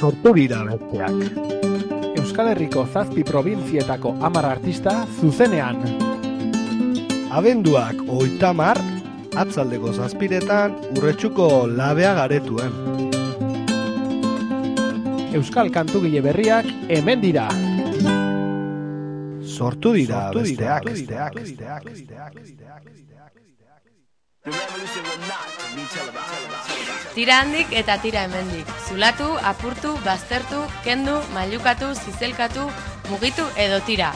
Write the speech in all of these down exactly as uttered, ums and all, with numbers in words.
sortu dira besteak. Euskal Herriko zazpi probintzietako hamar artista zuzenean. Abenduak hogeita hamar, atzaldeko zazpiretan Urretxuko labea garetuen. Euskal kantugile berriak hemen dira. Sortu dira besteak. Tira handik eta tira hemendik. Zulatu, apurtu, baztertu, kendu, mailukatu, zizelkatu, mugitu edo tira.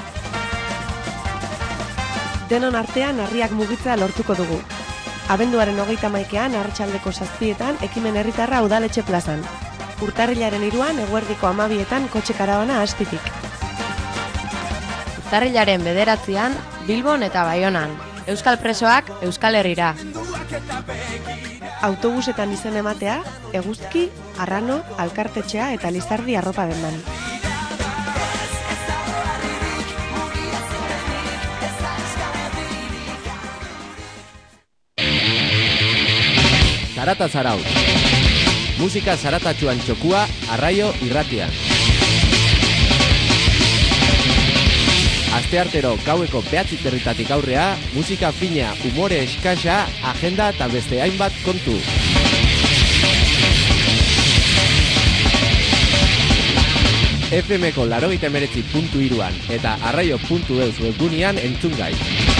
Denon artean harriak mugitzea lortuko dugu. Abenduaren hogeita hamaikean arratsaldeko zazpietan ekimen herritarra udaletxe plazan. Urtarrilaren hiruan eguerdiko hamabietan kotxe karabana astitik. Urtarrilaren bederatzian Bilbon eta Baionan. Euskal presoak Euskal Herrira. Autobusetan izen ematea, Eguzki, Arrano, Alkartetxea eta Lizardi arropa dendan. Zarata Zarautz. Musika zaratatxuan txokua, Arraio irratian. Asteartero gaueko behatzi territatik aurrea, musika fina, umore eskasa, agenda eta beste hainbat kontu. F Mko laurogeita hemeretzi puntu hiruan eta arraio puntu eus webgunean entzun gai.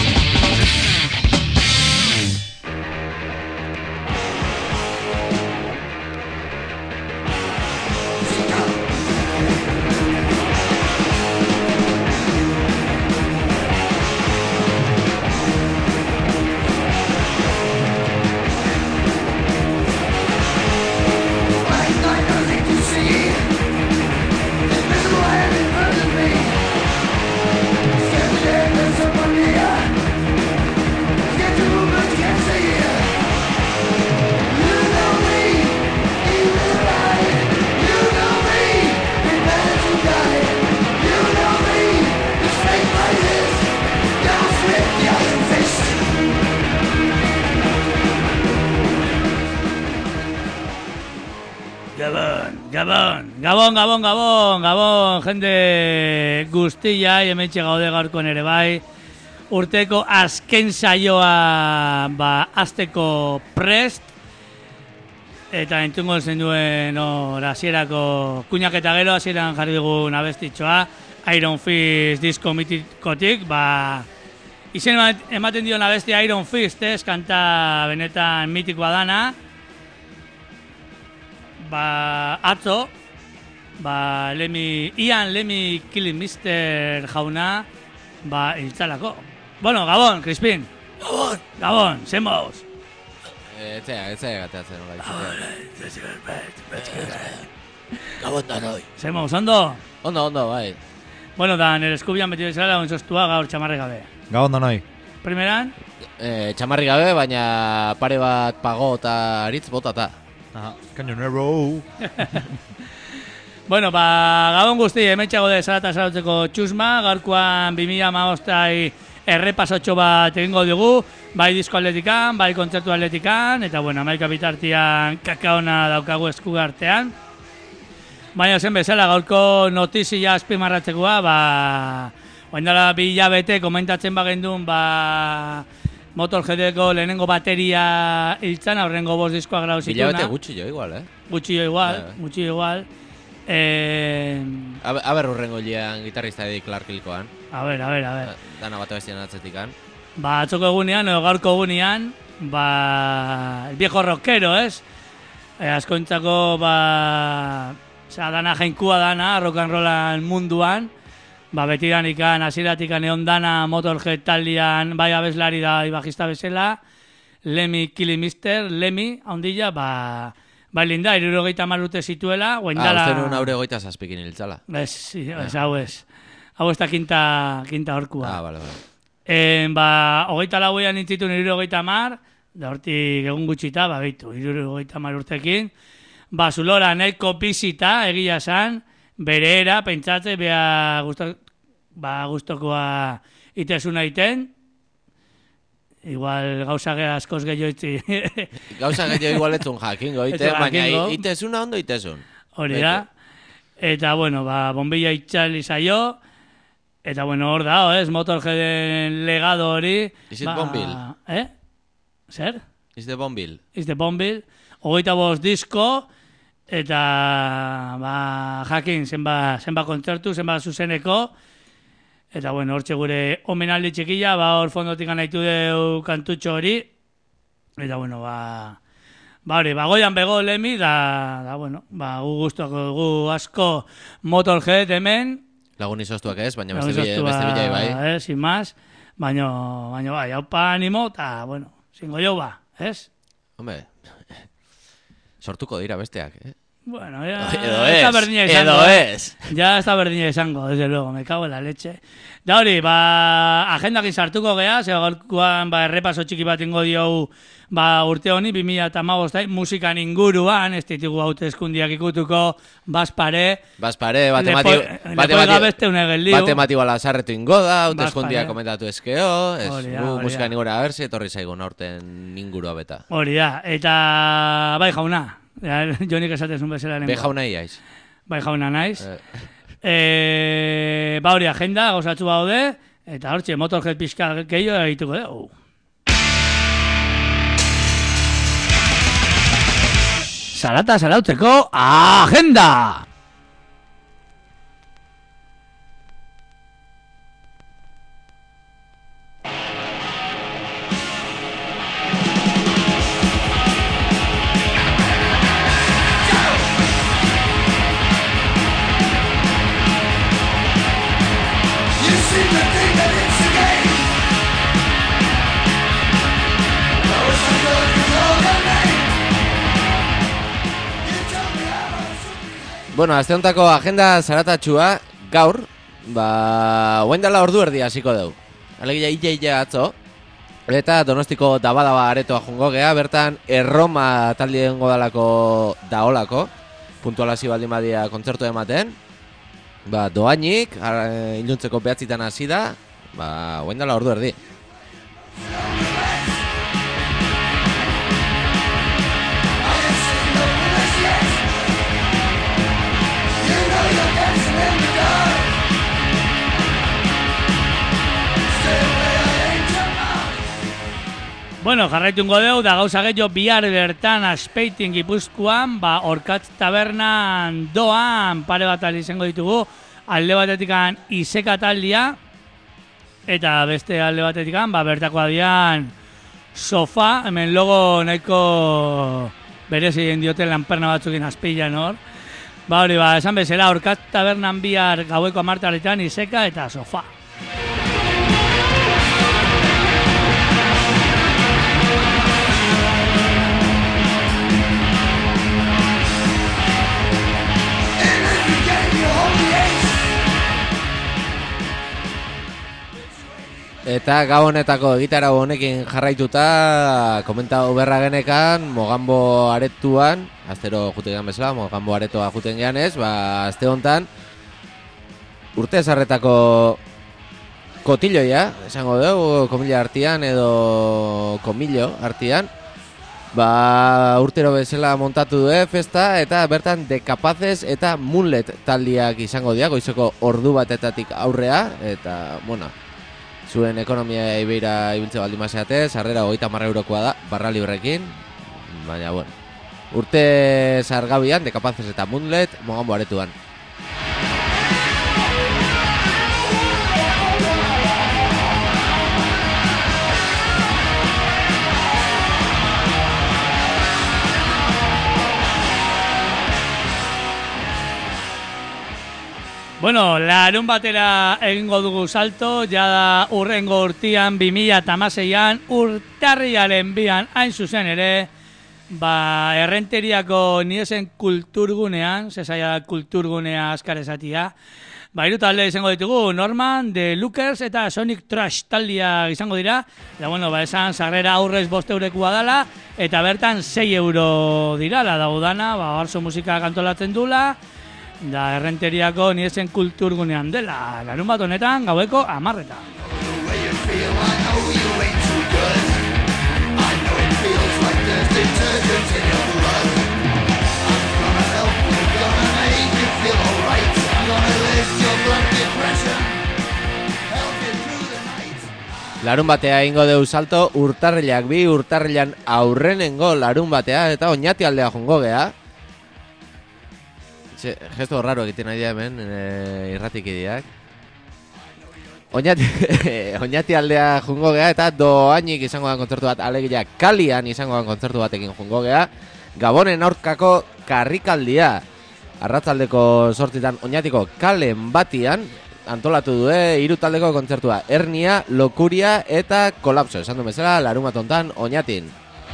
Gabon, gabon, gabon, gabon, jende guztia, hementxe gaude gaurkoan ere bai. Urteko azken saioa, ba, azteko prest. Eta entzungo zenuen, hor, hasierako kuñak eta gero, hasieran jarri dugun abestitxoa, Iron Fist disko mitikotik, ba, izen ematen dion abesti Iron Fist, ez, kanta benetan mitikoa dana. Ba, atzo, ba, lemi, Ian Lemmy Killing Mister jauna, ba, hiltzalako. Bueno, Gabon, Crispin. Gabon. Gabon, zen mauz. Etzea, etzea gateatzen, hola. Gabon da noi. Zen mauz, ondo? Ondo, ondo, bai. Bueno, da, nire eskubian beti bezala, onzostua gaur txamarri gabe. Gabon da noi. Primeran? Eh, txamarri gabe, baina pare bat pago eta aritz botata. Aha, cañonero. Bueno, ba, gabon guzti, hemetxago de Zarata Zarautzeko txusma, gaurkoan bi mila hamabostai errepasotxo bat egingo dugu, bai disko atletikan, bai kontzertu atletikan, eta bueno, amaika bitartian kakaona daukagu eskugartean. Baina zen bezala, gaurko notizia azpimarratzekoa, ba, oindala bi hilabete komentatzen bagendun, ba, Motorheadeko lehenengo bateria hiltzan, aurrengo bost diskoa grau zituna. Bilabete gutxi jo igual, eh? Gutxi jo igual, yeah. gutxi jo igual. Eh... A ber urrengo lian gitarrista edik Clark Hilkoan. A ber, a ber, a ber. Dana bat abestian atzetikan. Ba, atzoko egunean, edo gaurko egunean, ba, el viejo rockero, ez? E, askointzako, ba, oza, dana jainkua dana, rock and rollan munduan. Ba, betidan ikan, asiratik egon dana Motorhead taldean, bai abeslari da ibajista bezala, Lemmy Killing Mister, Lemmy, ondila, ba, bai linda, irurogeita marrute zituela, guaindala... Ah, uste nuen aure goita zazpikin hiltzala. Ez, ez, hau ez. Hau ez da quinta, quinta horkua. Ah, bale, bale. E, ba, hogeita lauean nintzitun irurogeita mar, da hortik egun gutxita, ba, bitu, irurogeita mar urtekin, ba, zulora nahiko bizita, egia esan, bere era, pentsatze, beha gusto, ba, gustokoa itezuna iten, igual gauza askoz gehiago itzi. Gauza gehiago igual etzun jakingo, ite, baina itezuna ondo itezun. Hori da. Eta, bueno, ba, bombilla itxali zaio, eta, bueno, hor da, ez, Motorheaden legado hori. Is it ba, Bombil? Eh? Zer? Is the Bombil? Is the Bombil. Hogeita bost disko, eta, ba, jakin, zenba, zenba kontzertu, zenba zuzeneko, eta, bueno, hortxe gure omenaldi txikila, ba, hor fondotik anaitu deu kantutxo hori, eta, bueno, ba, ba, hori, ba, goian bego lemi, da, da, bueno, ba, gu guztuako gu asko Motorhead hemen. Lagun izoztuak ez, baina beste bilai bai. Eh, sin más, baina, baina, bai, haupa animo, eta, bueno, zingo jau ba, ez? Hombre, sortuko dira besteak, eh? Bueno, ya edo está es, berdina izango. Edo es. Ya está berdina izango, desde luego, me cago en la leche. Da hori, ba, agendakin sartuko gea, ze gaurkoan ba, errepaso txiki bat ingo dio ba, urte honi, bi mila hamabost musikan inguruan, ez ditugu hauteskundiak ikutuko, baspare. Baspare, batematibo lazarretu ingo da, hauteskundiak komentatu ezkeo, ez, gu musikan ingura abertze, etorri zaigun aurten ingurua beta. Hori da, eta bai jauna, jonik esatezun bezala nengo. Bai jauna iaiz. Bai jauna naiz. E, ba hori agenda, gauzatzu baude, eta hortxe, Motorhead pixka gehiago egituko dugu. Zarata zarautzeko agenda! Bueno, azte hontako agenda zaratatxua gaur, ba, oain dela ordu erdi hasiko dugu. Alegia illa illa atzo, eta Donostiko daba-daba aretoa jongo gea, bertan Erroma taldi dengo dalako daolako, puntualazio baldin badia kontzertu ematen, ba, doainik, iluntzeko behatzitan hasi da, ba, oain dela ordu erdi. Bueno, jarraitungo deu, da gauza gehiago bihar bertan Azpeitin Gipuzkoan, ba, Orkatz tabernan doan pare bat aldi izango ditugu, alde batetikan Iseka taldia, eta beste alde batetikan, ba, bertako adian Sofa, hemen logo nahiko berezi egin dioten lanperna batzukin Azpeilan hor. Ba, hori, ba, esan bezala, Orkatz tabernan bihar gaueko amartaretan Iseka eta Sofa. Eta gabonetako egitarau honekin jarraituta, komentau berra genekan, Mogambo aretuan, aztero juten gehan bezala, Mogambo aretoa juten gehan ez, ba, azte hontan, urte zarretako kotilloia, esango dugu, komila artian edo komillo artian, ba, urtero bezala montatu du festa, eta bertan Dekapazes eta Moonlet taldiak izango dira, goizeko ordu batetatik aurrea, eta, bueno, zuen ekonomia ibeira ibiltze baldin maseate, sarrera hogeita hamar eurokoa da, barra librekin, baina, bueno, urte zargabian, Dekapazes eta Moonlet, Mogambo aretuan. Bueno, larun batera egingo dugu salto, jada urrengo urtian, bi mila hamaseian, urtarriaren bian, hain zuzen ere, ba, errenteriako niesen kulturgunean, zezaia kulturgunea askar esatia, ba, hiru talde izango ditugu, Norman, The Lookers eta Sonic Trash taldia izango dira, eta bueno, ba, esan sarrera aurrez bost eurekua dala, eta bertan sei euro dirala daudana, ba, barso musika kantolatzen dula, da errenteriako niesen kulturgunean dela, larun bat honetan gaueko amarretan. Larun batea ingo deu salto, urtarrilak bi, urtarrilan aurrenengo larun batea, eta Oñati aldea jongo gea. Txe, gesto raro egiten nahi da hemen, e, irratikideak. Oñati, Oñati aldea jungo gea, eta doainik izango da kontzertu bat, alegia Kalian izango da kontzertu batekin jungo gea. Gabonen aurkako karrikaldia. Arratzaldeko sortzitan Oñatiko kalen batian antolatu due hiru taldeko kontzertua. Hernia, Lokuria eta Kolapso. Esan du bezala, larun batontan Oñatin.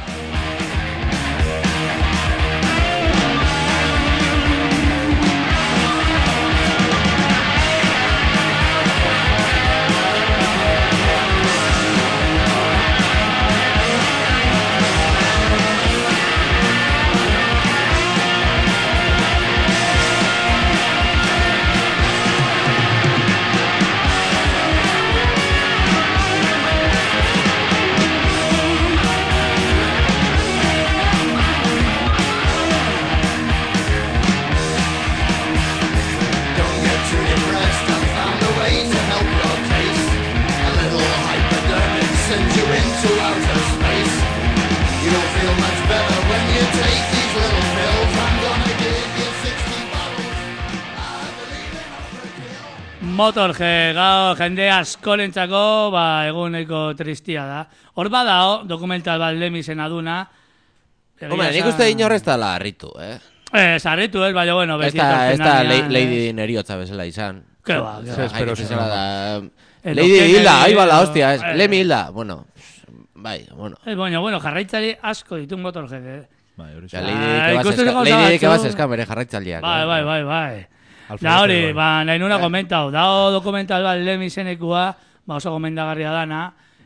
Motorhead, gau, jende askorentzako, ba, eguneko tristia da. Hor badao, dokumental bat Lemisen aduna. Hombre, nik uste inorrez dala harritu, eh? Ez, harritu ez, baina, bueno, ez da, ez da Lady Neriotza bezala izan. Que ba, que ba. Espero zela da. Lady Hilda, ahí va la hostia, es. Lemi Hilda, bueno, bai, bueno. Ez, bueno, bueno, jarraitzari asko ditu Motorhead, eh? Bai, hori Lady que vas eskan bere jarraitzaliak. Bai, bai, bai, bai. Da hori, ba, nahi nuna komentau, dao dokumental bat Lemi zenekua, ba oso gomendagarria dana,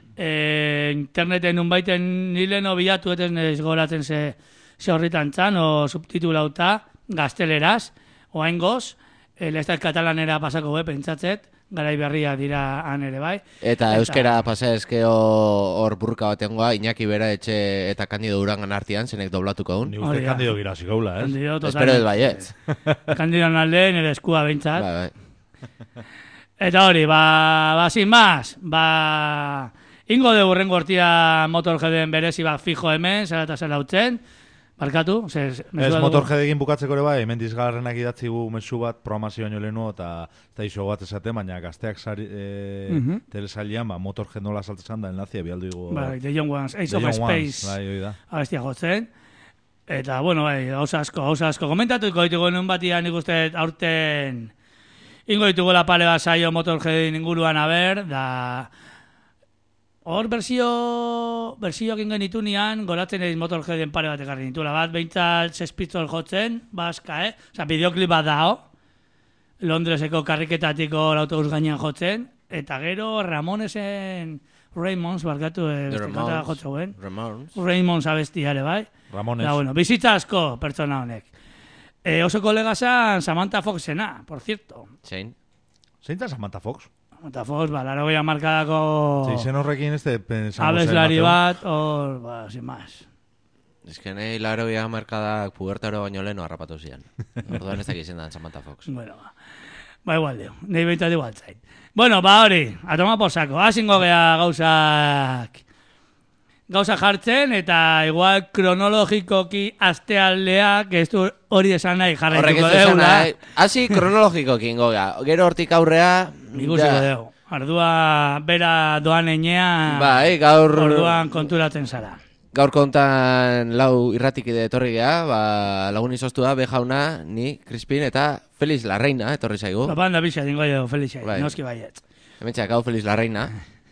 e, interneten unbaiten nileno bilatu etez nez goratzen ze, ze horritan txan, o subtitulauta, gazteleraz, oain goz, el estat katalanera pasako be, pentsatzet, garai berria dira han ere bai. Eta, eta euskera pasa ezkeo hor burka batengoa, Iñaki Bera etxe eta Kandido Urangan artean, zenek doblatuko dun. Ni uste Kandido gira zikaula, ez? Espero ez baietz. Kandido alde, nire eskua behintzat. Bai, bai. Eta hori, ba, ba, sin más, ba, ingo de burrengo hortia Motorheaden berezi bat fijo hemen, zera eta zela utzen. Barkatu? Ez, Motorhead egin bukatzeko ere bai, hemen dizgarrenak idatzi gu mezu bat, programazio baino lehenu, eta eta iso bat esaten, baina gazteak sari, e, uh -huh. telesailean, ba, Motorhead nola saltezan da, enlazia bialdu igu. Bai, The Young Ones, Ace of Space, abestia jotzen. Eta, bueno, bai, gauza asko, gauza asko. Komentatuko ditugu enun batian ikusten aurten ingo ditugu la pale bat saio Motorheadin inguruan aber, da... Hor berzio, berzioak ingen itunian, goratzen egin Motorheaden pare bat ekarri nitula bat, behintzat Sex Pistols jotzen, baska, eh? Osa, bideoklip bat dao, Londreseko karriketatiko autobus gainean jotzen, eta gero Ramonesen, Ramones, barkatu, eh, beste kanta jotzeuen. Ramones. Ramones abestia ere, bai? Ramones. Da, bueno, bizitza asko pertsona honek. E, oso kolega zan Samantha Foxena, por cierto. Zein? Zein da Samantha Fox? Eta foz, ba, laro goia markadako... Zeizen horrekin ez de... Abeslari bat, hor, ba, sin más. Ez que nahi laro goia markadak pubertaro baino leheno harrapatu zian. Orduan ez dakizen da Samantha Fox. Bueno, ba, ba igual deo, nahi behintzat igual zain. Bueno, ba hori, atoma posako, hasingo gea gauzak... Gauza jartzen, eta igual kronologikoki astealdeak, ez du hori esan nahi jarraituko deula. Hasi kronologikoki ingo gea. Gero hortik aurrea... Ikusiko deu. Ardua bera doan enean... Bai, gaur... Orduan konturatzen zara. Gaur kontan lau irratikide etorri gea, ba, lagun izostua, bejauna, ni, Crispin, eta Feliz Larreina etorri zaigu. Bapanda bixa dingo jo, Feliz, bai. Noski baiet. Hementxak, hau Feliz Larreina.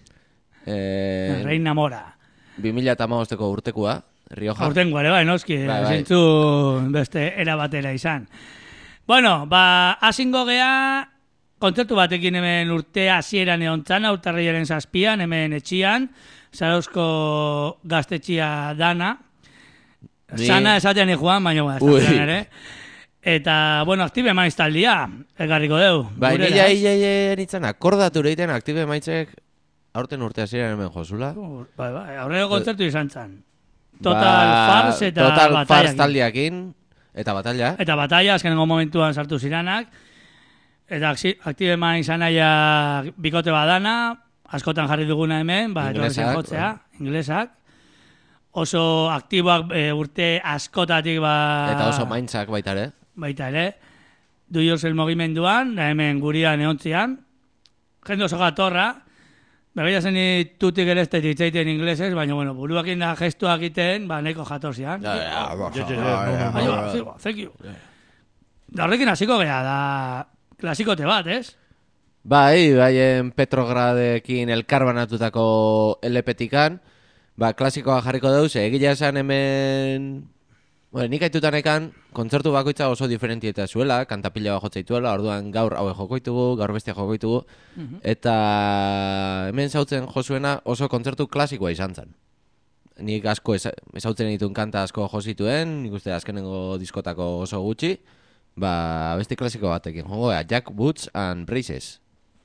eh... Reina Mora. bi mila hamabosteko urtekua, Rioja. Urtengo ere, bai, noski, bai, bai. Zintzu beste erabatera izan. Bueno, ba, asingo gea, kontzertu batekin hemen urte hasieran egon txana, urtarriaren zazpian, hemen etxian, Zarauzko gaztetxia dana. Ni... Sana esatean ikuan, baina guen, ere. Eta, bueno, aktibe maiz taldia, egarriko deu. Bai, nila hile nintzen, akordatu reiten aktibe maizek aurten urte hasieran hemen josula. Bai, bai, aurreko kontzertu izan zan. Total ba, Fars eta Total Batalla. Fars taldiakin, eta Batalla. Eta Batalla, azkenengo momentuan sartu ziranak. Eta aktibe maiz anaia bikote badana, askotan jarri duguna hemen, ba, Inglesak, jotzea, inglesak. Oso aktiboak e, urte askotatik ba... Eta oso maintzak baita ere. Baita ere. Du yourself mugimenduan, da hemen gurian eontzian. Jende oso gatorra. Begaia zen tutik ere ez ditzaiten inglesez, baina bueno, buruak inda gestuak egiten, ba, neko jatorzian. Ja, ja, ba, Ja, ja, ja, ja, Baina, ja, zigo, thank you. Da horrekin hasiko gea, da klasikote bat, ez? Bai, baien Petrogradekin elkarbanatutako L P-tikan, ba, klasikoa jarriko dauz, egila esan hemen... Bueno, nik aitutan ekan, kontzertu bakoitza oso diferentieta zuela, kantapila bat jotzaituela, orduan gaur haue jokoitugu, gaur bestia jokoitugu, Mhm. eta hemen zautzen jozuena oso kontzertu klasikoa izan zen. Nik asko eza- ezautzen ditun kanta asko josituen, nik uste azkenengo diskotako oso gutxi, ba, besti klasiko batekin, jongo, Jack Boots and Braces.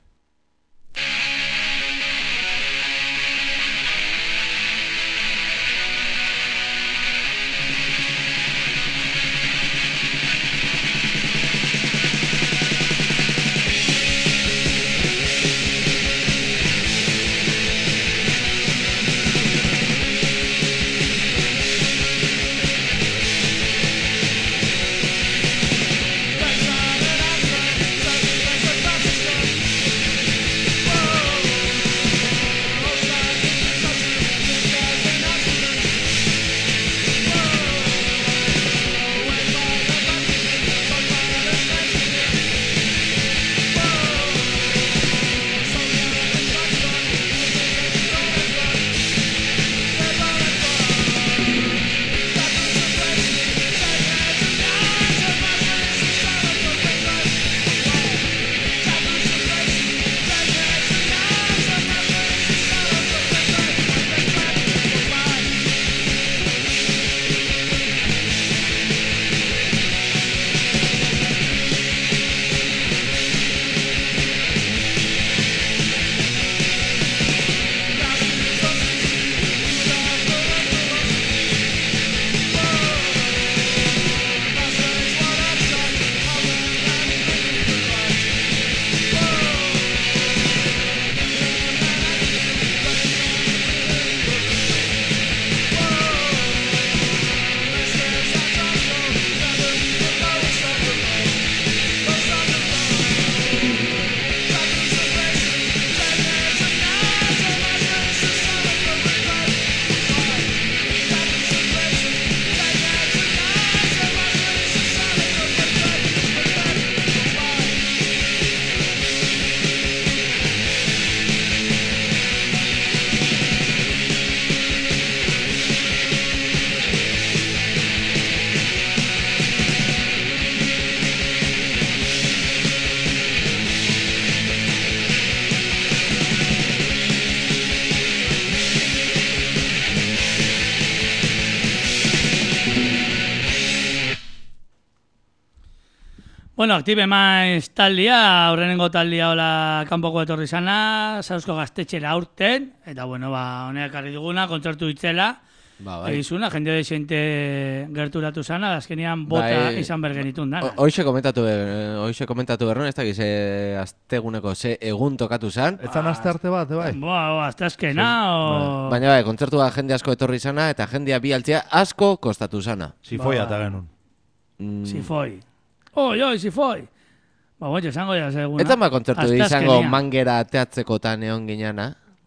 Bueno, aktibe maiz taldia, aurrenengo taldia hola kanpoko etorri zana, Sausko gaztetxera aurten, eta bueno, ba, honek ekarri duguna, kontzertu itzela, Ba, bai. egizuna, jende desente gerturatu zana, azkenean bota Bai. izan bergenitun dana. O- Hoxe komentatu, eh, hoxe komentatu berron, ez dakiz, eh, asteguneko ze egun tokatu zan. Ez zan aste arte bat, bai? Boa, azte azkena, o... Baina bai, kontzertua jende asko etorri zana, eta jendea bi altzea asko kostatu zana. Sifoia eta genuen. Mm. Si foi. Oi, oi, si foi. Ba, bueno, esango ya seguna. Eta ma kontzertu Aste izango azkenean. mangera ateatzekotan egon ginana.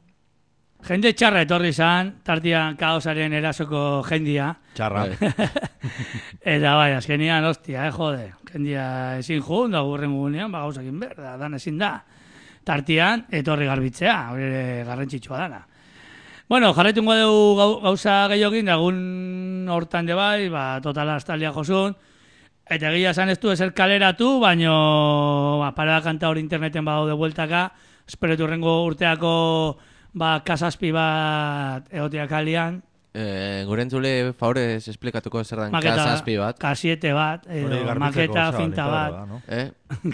Jende txarra etorri zan, tartian kaosaren erasoko jendia. Txarra. Bai. Eta bai, azkenian, hostia, eh, jode. Jendia ezin jun, da gurren gugunean, ba, gauzakin ber, da, dan ezin da. Tartian, etorri garbitzea, hori ere garrantzitsua dana. Bueno, jarretungo dugu gau, gauza gehiokin, dagun hortan de bai, ba, totala astaldia josun, eta egia esan ez du ezer kaleratu, baino, ba, parada kanta hori interneten badaude bueltaka, esperetu rengo urteako, ba, kasazpi bat egoteak alian, Eh, gure entzule, favorez, esplikatuko zer dan maketa, kasazpi bat. K siete bat, Hori edo, garbitzeko maketa, osaba, finta nik bat, da, no? Eh?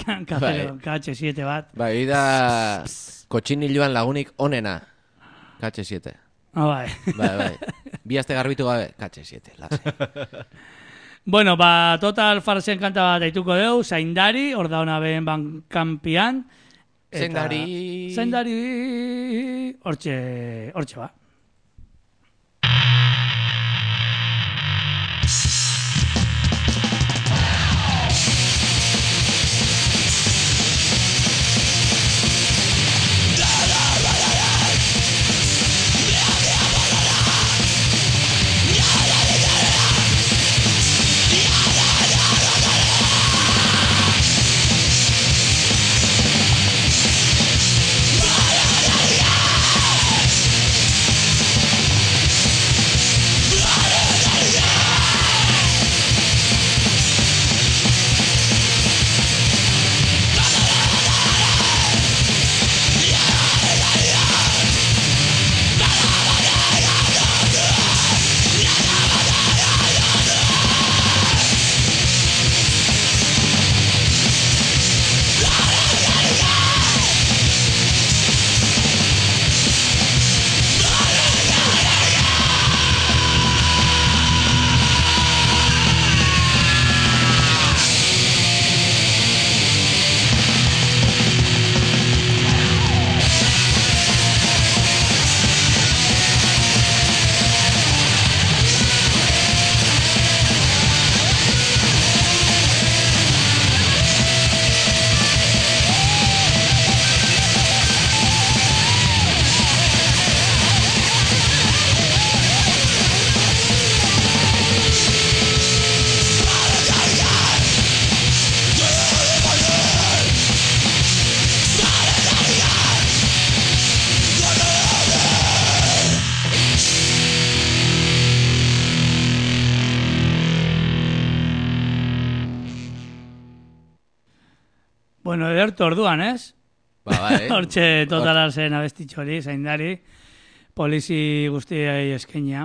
K H siete bat. Bai, da kotxiniluan lagunik onena. K H siete. Ah, bai. Bai, bai. Bi aste garbitu gabe, K H siete, lasai. Bueno, ba, total farsen kanta bat daituko deu, zaindari, hor da hona behen bankampian, Zaindari. Zaindari. Hortxe, hortxe ba. Bueno, edertu orduan, ez? Ba, bai. Hortxe totalarzen abestitxori, zaindari, polizi guztiei eskenia.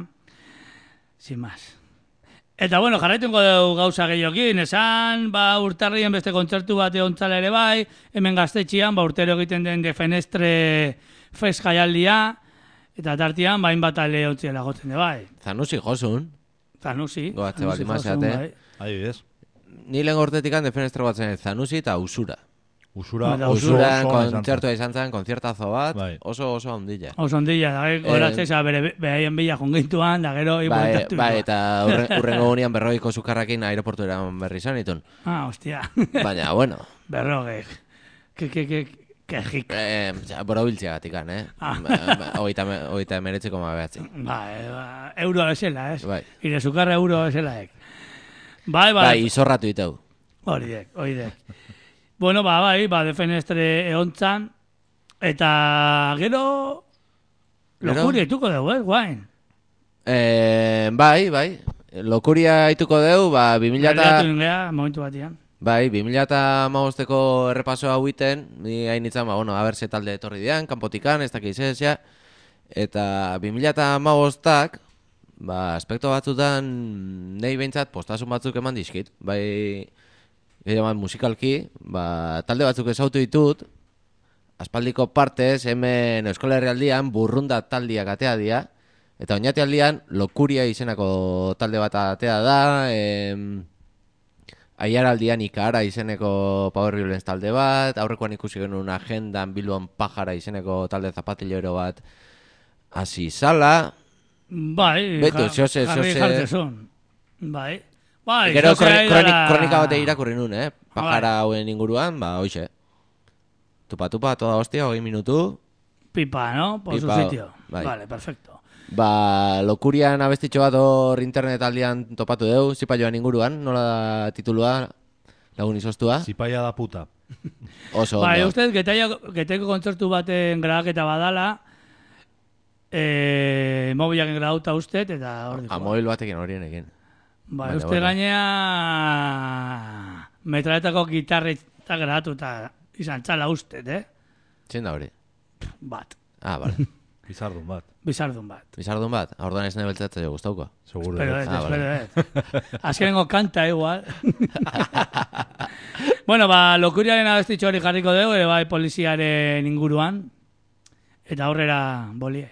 Sin más. Eta, bueno, jarraituko dugu gauza gehiokin, esan, ba, urtarrien beste kontzertu bat egontzala ere bai, hemen gaztetxian, ba, urtero egiten den Defenestre Fest jaialdia, eta tartian, ba, hainbat ale ontziela gotzen de bai. Zanusi josun. Zanusi. Goatze Zanusi baldin josun, mazeate. bai. Adibidez. Ni lehen gortetik Defenestre batzen Zanusi eta Usura. Usura, Eta oso, Usuran oso kontzertua izan zen, konzertazo bat, Bai. oso oso ondila. Oso ondila, da, goratzea, bere behaien bila jongintuan, da gero, Bai, ibueltatu. bai, eta urren, urrengo gunean berrogeiko sukarrakin aeroportuera berri izan itun. Ah, hostia. Baina, bueno. Berrogek. Que, que, que, que jik. Eh, ja, borobiltzea gatikan, eh? Ah. Oita emeretziko ma behatzi. Bai, ba, euro esela, ez? Bai. Ire sukarra euro eselaek. Bai, bai. Bai, izorratu iteu. Hori dek, hori dek. Bueno, ba, bai, ba, Defenestre eontzan, eta gero Gero? lokuri etuko dugu, ez, guain. Eh, bai, bai. Lokuria ituko deu, ba, bi mila eta... Galeatu ingea, momentu batian. Bai, bi mila eta hamabosteko errepaso hau iten, ni hain nintzen, ba, bueno, haber ze talde etorri dian, kanpotikan, ez dakiz ez, ja. Eta bi mila eta hamabostak, ba, aspekto batzutan, nahi behintzat, postasun batzuk eman dizkit. Bai, eman musikalki, ba, talde batzuk ezautu ditut, aspaldiko partez, hemen Euskal Herrialdian burrunda taldiak atea dira, eta oinate aldian Lokuria izeneko talde bat atea da, em, Aiaraldian Ikara izeneko Power Violence talde bat, aurrekoan ikusi genuen Agendan Bilbon Pajara izeneko talde zapatillero bat hasi zala. Bai, Betu, ja- zose, jarri zose. jartezun. Bai. Bai, Gero zose kroni- ari kronik, dara- kronika bate irakurri nun, eh? Pajara Bai. hauen inguruan, ba, hoxe. Tupa-tupa, toda hostia, hogei minutu. Pipa, ¿no? Por Pipa, su sitio. bai. Vale, perfecto. Ba, Lokurian abestitxo bat hor internet aldian topatu deu, zipa joan inguruan, nola da titulua, lagun izostua. Zipaia da puta. Oso Bai, ondo. ustez, geteko kontzertu baten grabaketa badala, eh, mobilak grabauta usted, eta hor diko. Amobil batekin horienekin. Bai, Baina, uste bueno. gainea metraletako gitarreta grabatuta izan txala usted, eh? Zein da hori? Bat. Ah, vale. Bizardun bat. Bizardun bat. Bizardun bat, orduan ez nahi beltzatzea jo gustauko. Seguro. Pero ez. ez, Ah, espero ez. Azkenengo kanta igual. Bueno, ba, Lokuriaren abestitxo hori jarriko dugu, ere bai poliziaren inguruan. Eta aurrera bolie.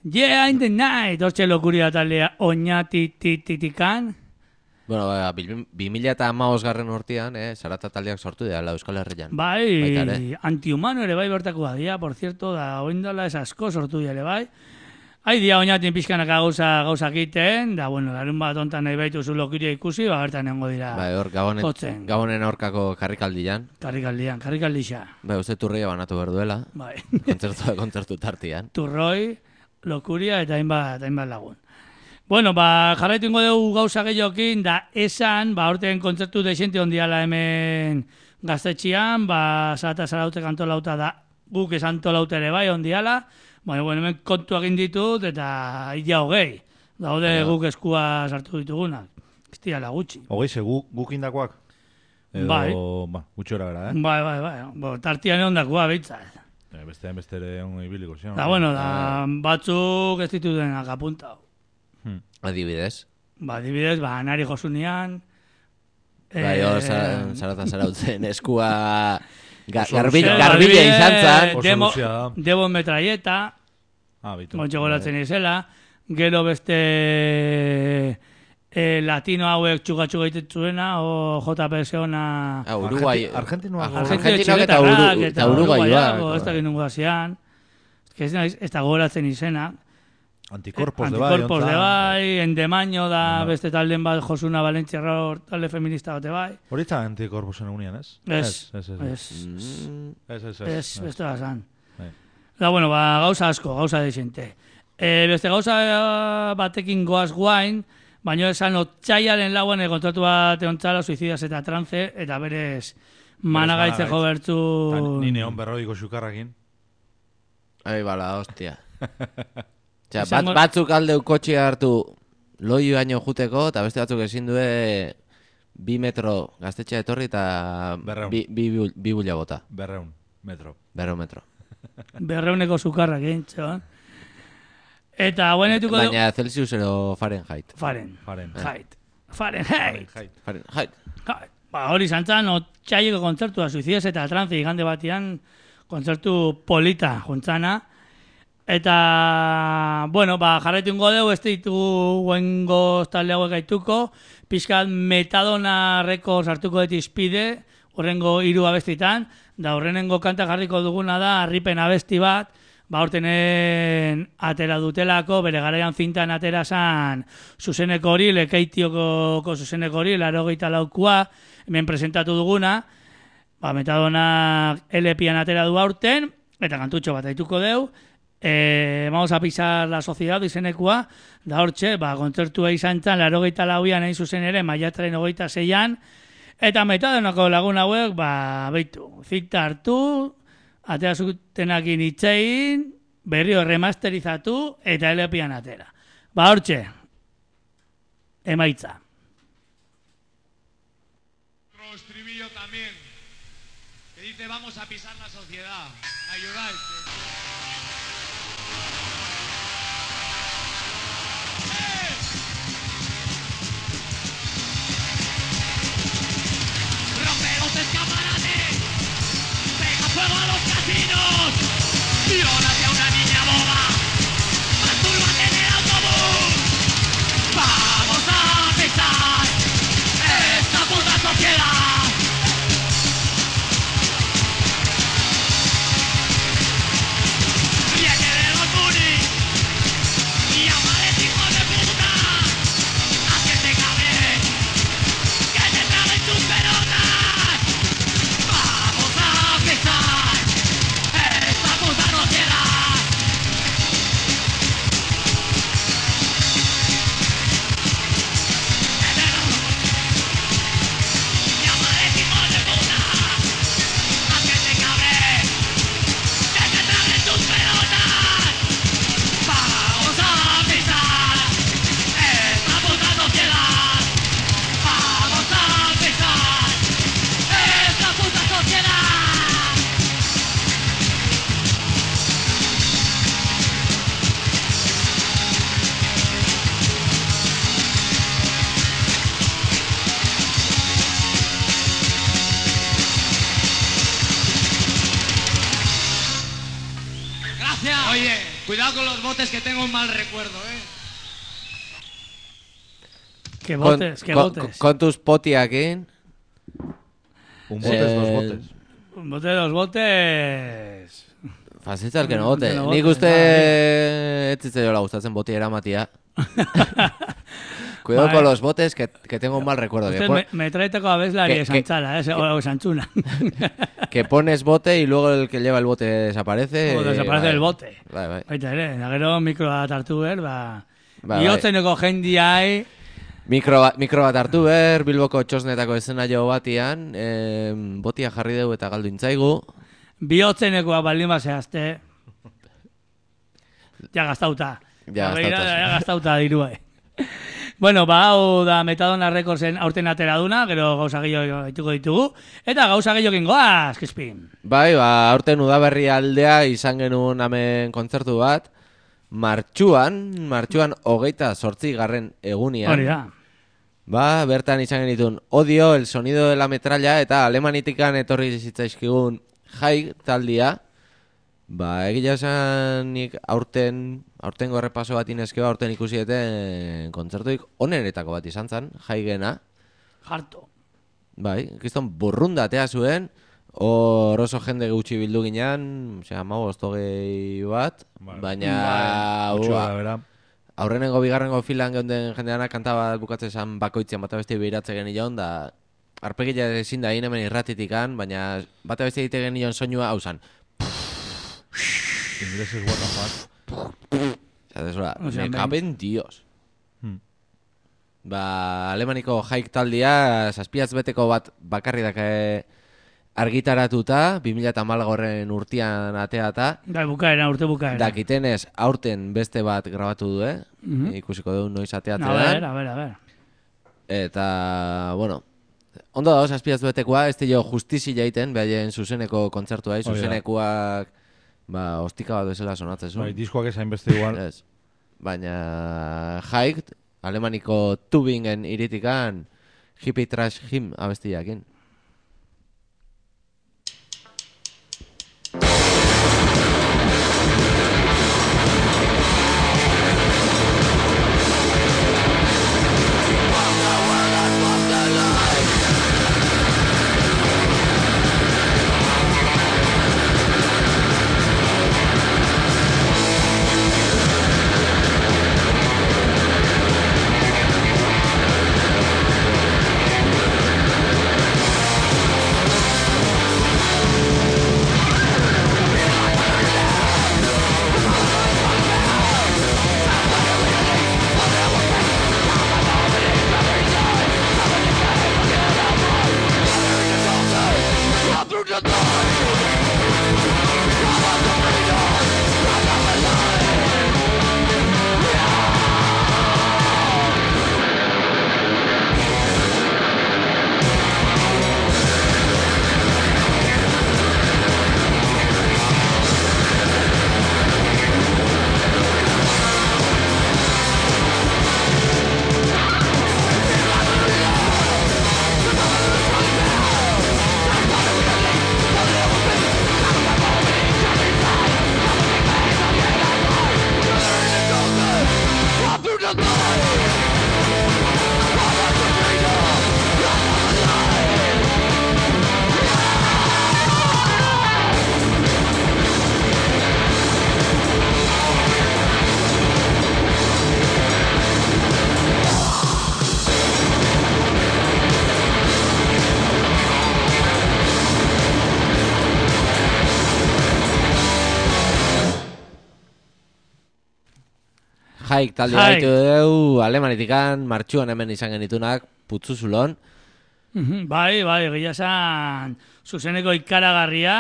Yeah, in the night, hortxe lokuria taldea oinatititikan. Bueno, ba, bi mila eta hamabost garren urtean, eh, Zarata taldeak sortu dela Euskal Herrian. Bai, Baita ere. antihumano ere bai bertako badia, por cierto, da oindala ez asko sortu ere bai. Hai dia oinatin pixkanaka gauza gauzak egiten, da, bueno, larun bat ontan nahi baitu zu lokiria ikusi, ba, bertan nengo dira. Bai, hor, gabonen, jotzen. gabonen aurkako karrikaldian. Karrikaldian, karrikaldixa. Bai, uste turria banatu behar duela. Bai. Kontzertu, kontzertu tartian. Turroi, lokuria eta hainbat, hainbat lagun. Bueno, ba, jarraitu ingo dugu gauza gehiokin, da esan, ba, orten kontzertu desente ondiala hemen gaztetxian, ba, Zarata Zarautze antolauta da, guk esan antolauta ere bai ondiala, baina, bueno, hemen kontu egin ditut, eta ia hogei, daude Baina. guk eskua sartu ditugunak, ez diala gutxi. Hogei ze, gu, guk indakoak? Edo, Bai. ba, gutxi hora gara, eh? Bai, bai, bai, bo, tartian egon dakoa, behitzat. Eh, Beste, beste ere on ibiliko zion. Da, bueno, da, batzuk ez ditudenak apuntau. Hmm. Adibidez. Ba, adibidez, ba, Nari Josunian. Bai, hor, Zara- Zarata Zarautzen eskua ga, Oso garbi, luzea. garbila izan zan. Oso Demo, luzea da. Debo Metraieta, Ah, bitu. montxe goratzen izela. Gero beste eh, latino hauek txuga-txuga egiten zuena, o J P S ona... Ah, Uruguai. Argentinoak. Ah, Argentino Argentinoak eta, txiletarrak Uru, eta Uruguaioak. ez da ginen guazian. Ez da, ez da goratzen izena. Antikorpos de bai. Antikorpos de ontzan. bai, Endemaño da Bai. beste talden bat Josuna Valentziarra hor talde feminista bate bai. Hori eta antikorposen egunean, ez? Ez, Ez, ez, ez. ez, Mm, Ez, ez, ez. ez, beste da zan. Bai. Da, bueno, ba, gauza asko, gauza desente. E, beste gauza batekin goaz guain, baina esan otxaiaren lauen kontratu bat egontzala suizidas eta trance, eta berez managaitze jo bertzu... Ta Ni neon berroiko xukarrakin. Ai, bala, hostia. Osea, bat, Izango- batzuk aldeu kotxea hartu loio baino juteko, eta beste batzuk ezin due bi metro gaztetxea etorri eta Berrehun. bi, bi, bi, bi bulla bota. Berreun, metro. Berro metro. Berreuneko sukarrak egin, txon. Eta, buenetuko du... Baina Celsius ero Fahrenheit. Faren. Faren. Jait. Fahrenheit. Fahrenheit. Fahrenheit. Jait. Ba, hori zantzan, otxaieko kontzertua, suizidas eta trance igande batian, kontzertu polita juntzana. Eta, bueno, ba, jarraitu ingo dugu, ez ditugu guengo talde hauek gaituko, pixkat Metadona Records hartuko dut izpide, horrengo hiru abestitan, da horrenengo kanta jarriko duguna da, Arripen abesti bat, ba, hortenen atera dutelako, bere garaian zintan atera zan zuzeneko hori, lekeitioko zuzeneko hori, laro gehieta laukua, hemen presentatu duguna, ba, Metadona L P-an atera du aurten, eta kantutxo bat aituko deu, Eh, vamos a pisar la sociedad izenekua, da hortxe, ba, kontzertua izan zan, laro gehieta lauian egin zuzen ere, maiatzaren hogeita zeian, eta Metadonako lagun hauek, ba, beitu, zita hartu, atera zutenakin itzein, berrio remasterizatu, eta L P-an atera. Ba, hortxe, emaitza. Otro estribillo también, que dice vamos a pisar la sociedad. ¿Me ayudáis? Rompe los escaparates, pega fuego a los casinos, viola hacia una niña boba, mastúrbate en el autobús. Vamos a pisar esta puta sociedad. Gracias. Oye, cuidado con los botes que tengo un mal recuerdo, ¿eh? Que botes, que Kon- botes. kon- Kontuz potiakin. Un botes, Eh, dos botes. Un bote, dos botes... Fazitzar, que no Un- bote. que no Nik bote, uste bai. ez zitzaiola gustatzen boti eramatia. Cuidado Bai. con los botes, que, que tengo un mal recuerdo. Que, Usted pon- me, me traeteko abeslari que- esan txala, eh? O esantzuna. que pones bote y luego el que lleva el bote desaparece. O desaparece bai. el bote. Bai, bai. Baita ere, da gero mikro bat hartu behar, ba... Bai, bai. Bihotzeineko jendiai... Mikro, bat, mikro bat hartu behar, Bilboko txosnetako esena jo batian, eh, botia jarri dugu eta galdu intzaigu. Bihotzeinekoa baldin bazehazte... Ja gastauta. Ja Begira, gastauta, sí. Ja gastauta dirua. Bueno, ba, hau da Metadona Recordsen aurten atera duna, gero gauza gehiago dituko ditugu. Eta gauza gehiokin goaz, Kispin. Bai, ba, aurten udaberri aldea izan genuen hemen kontzertu bat, martxuan, martxuan hogeita sortzi garren egunian. Hori da. Ba, bertan izan genitun Odio, El Sonido de la Metralla eta Alemanitikan etorri zitzaizkigun Jai taldia. Ba, egia esan nik aurten, aurtengo errepaso bat inezkeba aurten ikusieten kontzertuik oneretako bat izan zen, Jaigena. Jarto. Bai, kriston burrunda atea zuen, hor oso jende gutxi bildu ginean, osea, hamabost hogei bat, Bai. baina Gutxi ua, gara, bera. aurrenengo bigarrengo filan geunden jendeana kantaba bukatzen zen bakoitzen bata beste beiratze genion, da arpegila ezin da egin hemen irratitikan, baina bata beste egite genion soinua hau zen. Ingleses what the fuck. Osea, desora, O sea, me bai. caben dios. Hmm. Ba, alemaniko Jaik taldia, zazpiaz beteko bat bakarri dake argitaratuta, bi mila hamalaugarren urtean ateata, Bai, bukaera, urte bukaera. dakitenez aurten beste bat grabatu du, eh? Mhm. Ikusiko dugu noiz ateatzen A ver, den. a ver, a ver. Eta, bueno, ondo dago zazpiaz betekoa, ez dio justizi jaiten, behaien zuzeneko kontzertua, Hori da. zuzenekoak, ba, ostika bat bezala sonatzen zuen. Bai, diskoak esain beste igual. Ez. Baina Jaik, alemaniko Tübingen iritikan Hippie Trash Him abestiakin. Jaik talde Jaik. gaitu dugu, alemanitikan, martxuan hemen izan genitunak, putzuzulon. Mhm, Bai, bai, egia esan zuzeneko ikaragarria,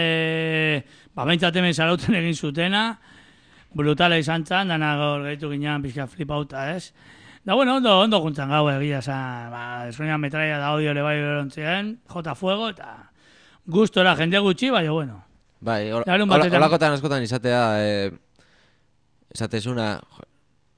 e, ba, behintzat hemen zarauten egin zutena, brutala izan zan, dana gaur gaitu ginean pixka flipauta, ez? Da, bueno, ondo, ondo juntzan gau, egia esan, ba, Eskonia Metraia da audio ere bai berontzien, Jota Fuego, eta gustora jende gutxi, bai, bueno. Bai, hor- Larun hola- batetan- holakotan askotan izatea, eh, esatezuna, jo,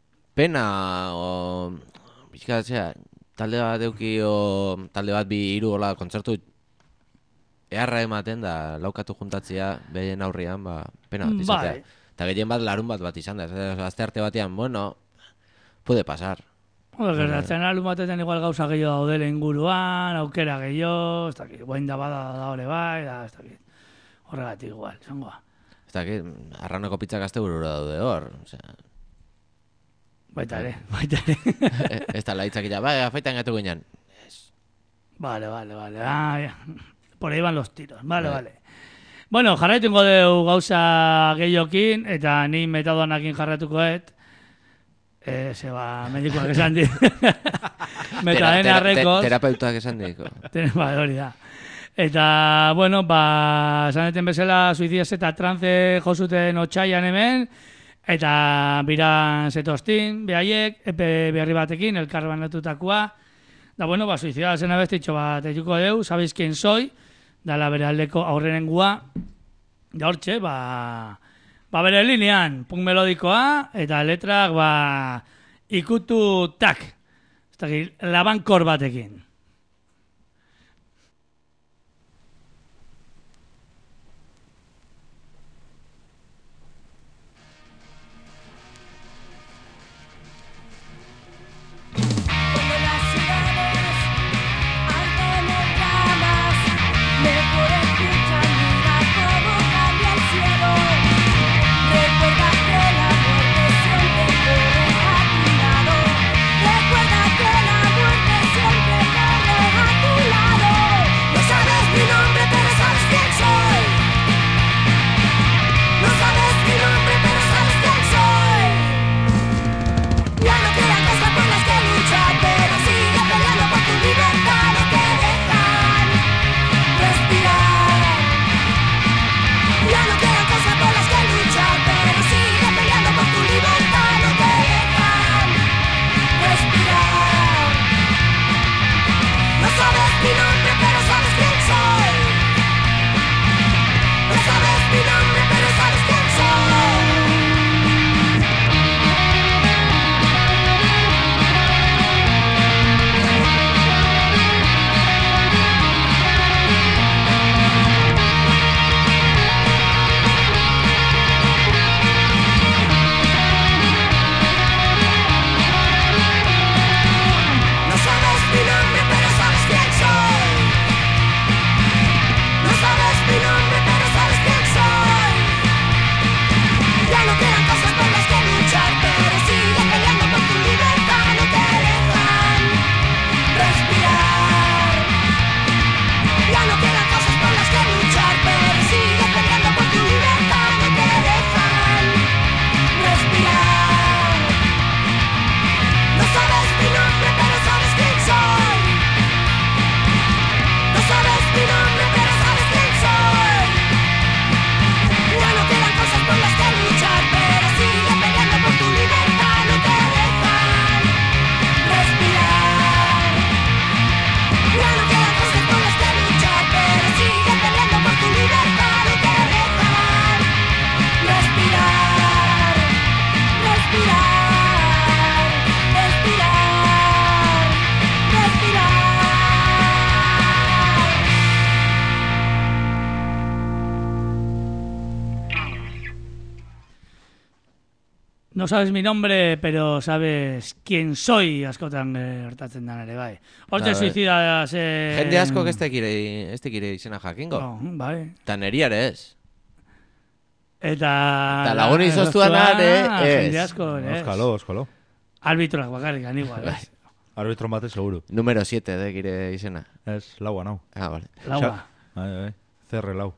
pena, o, bizkatzea, talde bat euki, o, talde bat bi hiru hola kontzertu eharra ematen da laukatu juntatzea behien aurrian, ba, pena bat izatea. Bai. Eta gehien bat larun bat bat izan da. Azte arte batean, bueno, puede pasar. Gertatzen alun batetan igual gauza gehiago daudela inguruan, aukera gehiago, ez dakit, guain da bada da hori bai, da, ez dakit. Horregatik igual, zangoa. Ez dakit, arranoko pitzak azte burura daude hor. Osea, baita ere, baita ere. ez da laitzakila, bai, afaitan gatu ginen. Vale, vale, vale. Ah, ya. Por ahí van los tiros. Vale, vale. Bueno, jarraituko dugu gauza gehiokin, eta ni metadonakin jarraitukoet. Eh, se ba, medikoak esan di. Metadena records. Terapeutak esan diko. Ba, hori da. Eta, bueno, ba, zaneten bezala suizidas eta trance josuten otxaian hemen, eta biran zetostin, behaiek, epe berri batekin, elkar banatutakoa. Da, bueno, ba, suizidas zen abestitxo bat etuko deu, sabeiz quién soy, da la bere aldeko aurrenengua, da hortxe, ba, ba bere linean, punk melodikoa, eta letrak, ba, ikutu tak, ez dakit, labankor batekin. No sabes mi nombre, pero sabes quién soy, askotan gertatzen dan ere, bai. Hortxe suizida zen... Jende asko ez tekire, ez tekire izena jakingo. No, bai. Ta neriare ez. Eta... Ta lagun izoztuan are, ez. Jende asko, ez. Euskalo, euskalo. Arbitroak bakarrik, anigual, ez. Arbitron bate, seguru. Número siete de gire izena. Ez, laua nau. Ah, vale. Laua. Bai, bai. Cerre lau.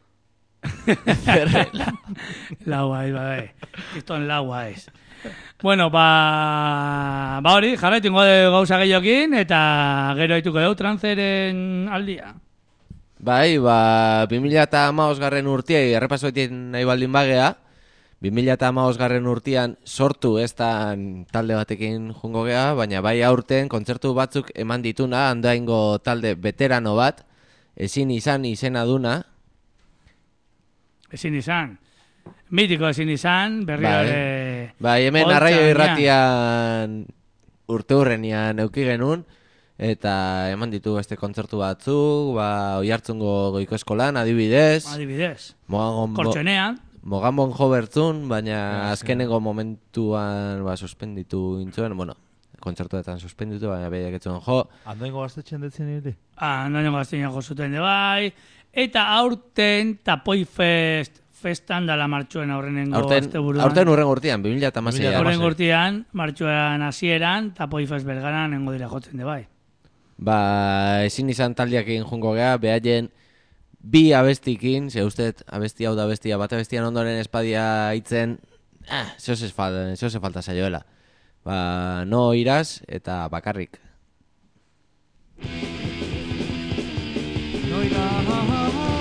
Laua, bai, bai. Kriston laua, ez. Bueno, ba... Ba hori, jarraitu ingo de gauza gehiokin, eta gero haituko deu transeren aldia. Bai, ba... bi mila hamabost garren urtiai, errepasoetin nahi baldin bagea, bi mila hamabost garren urtian sortu ez da talde batekin jungo gea, baina bai aurten kontzertu batzuk eman dituna, handaingo talde veterano bat, ezin izan izena duna. Ezin izan. Mitiko ezin izan, berri bai. ere... Bai, hemen arraio irratian urte hurrenian euki genuen, eta eman ditu beste kontzertu batzuk, ba, Oiartzungo Goiko Eskolan, adibidez. Adibidez. Mogan Kortxonean. Mogan bon jo bertzun, baina azkeneko momentuan ba, suspenditu intzuen, bueno, kontzertuetan suspenditu, baina behiak etzuen jo. Andoingo gaztetxean detzen hili? Andoingo gaztetxean jo zuten de bai. Eta aurten Tapoi Fest festan dala martxuen aurrenengo asteburuan. Aurten urren urtean, bi mila hamaseian. Urren urtean, martxuen hasieran Tapoi Fest Bergaran nengo dira jotzen de bai. Ba, ezin izan taldiak egin jungo geha, behaien bi abestikin, ze usted abesti hau da abestia, bat abestian ondoren espadia hitzen, ah, zeo se falta, zeo se falta saioela. Ba, no iraz eta bakarrik. No iraz.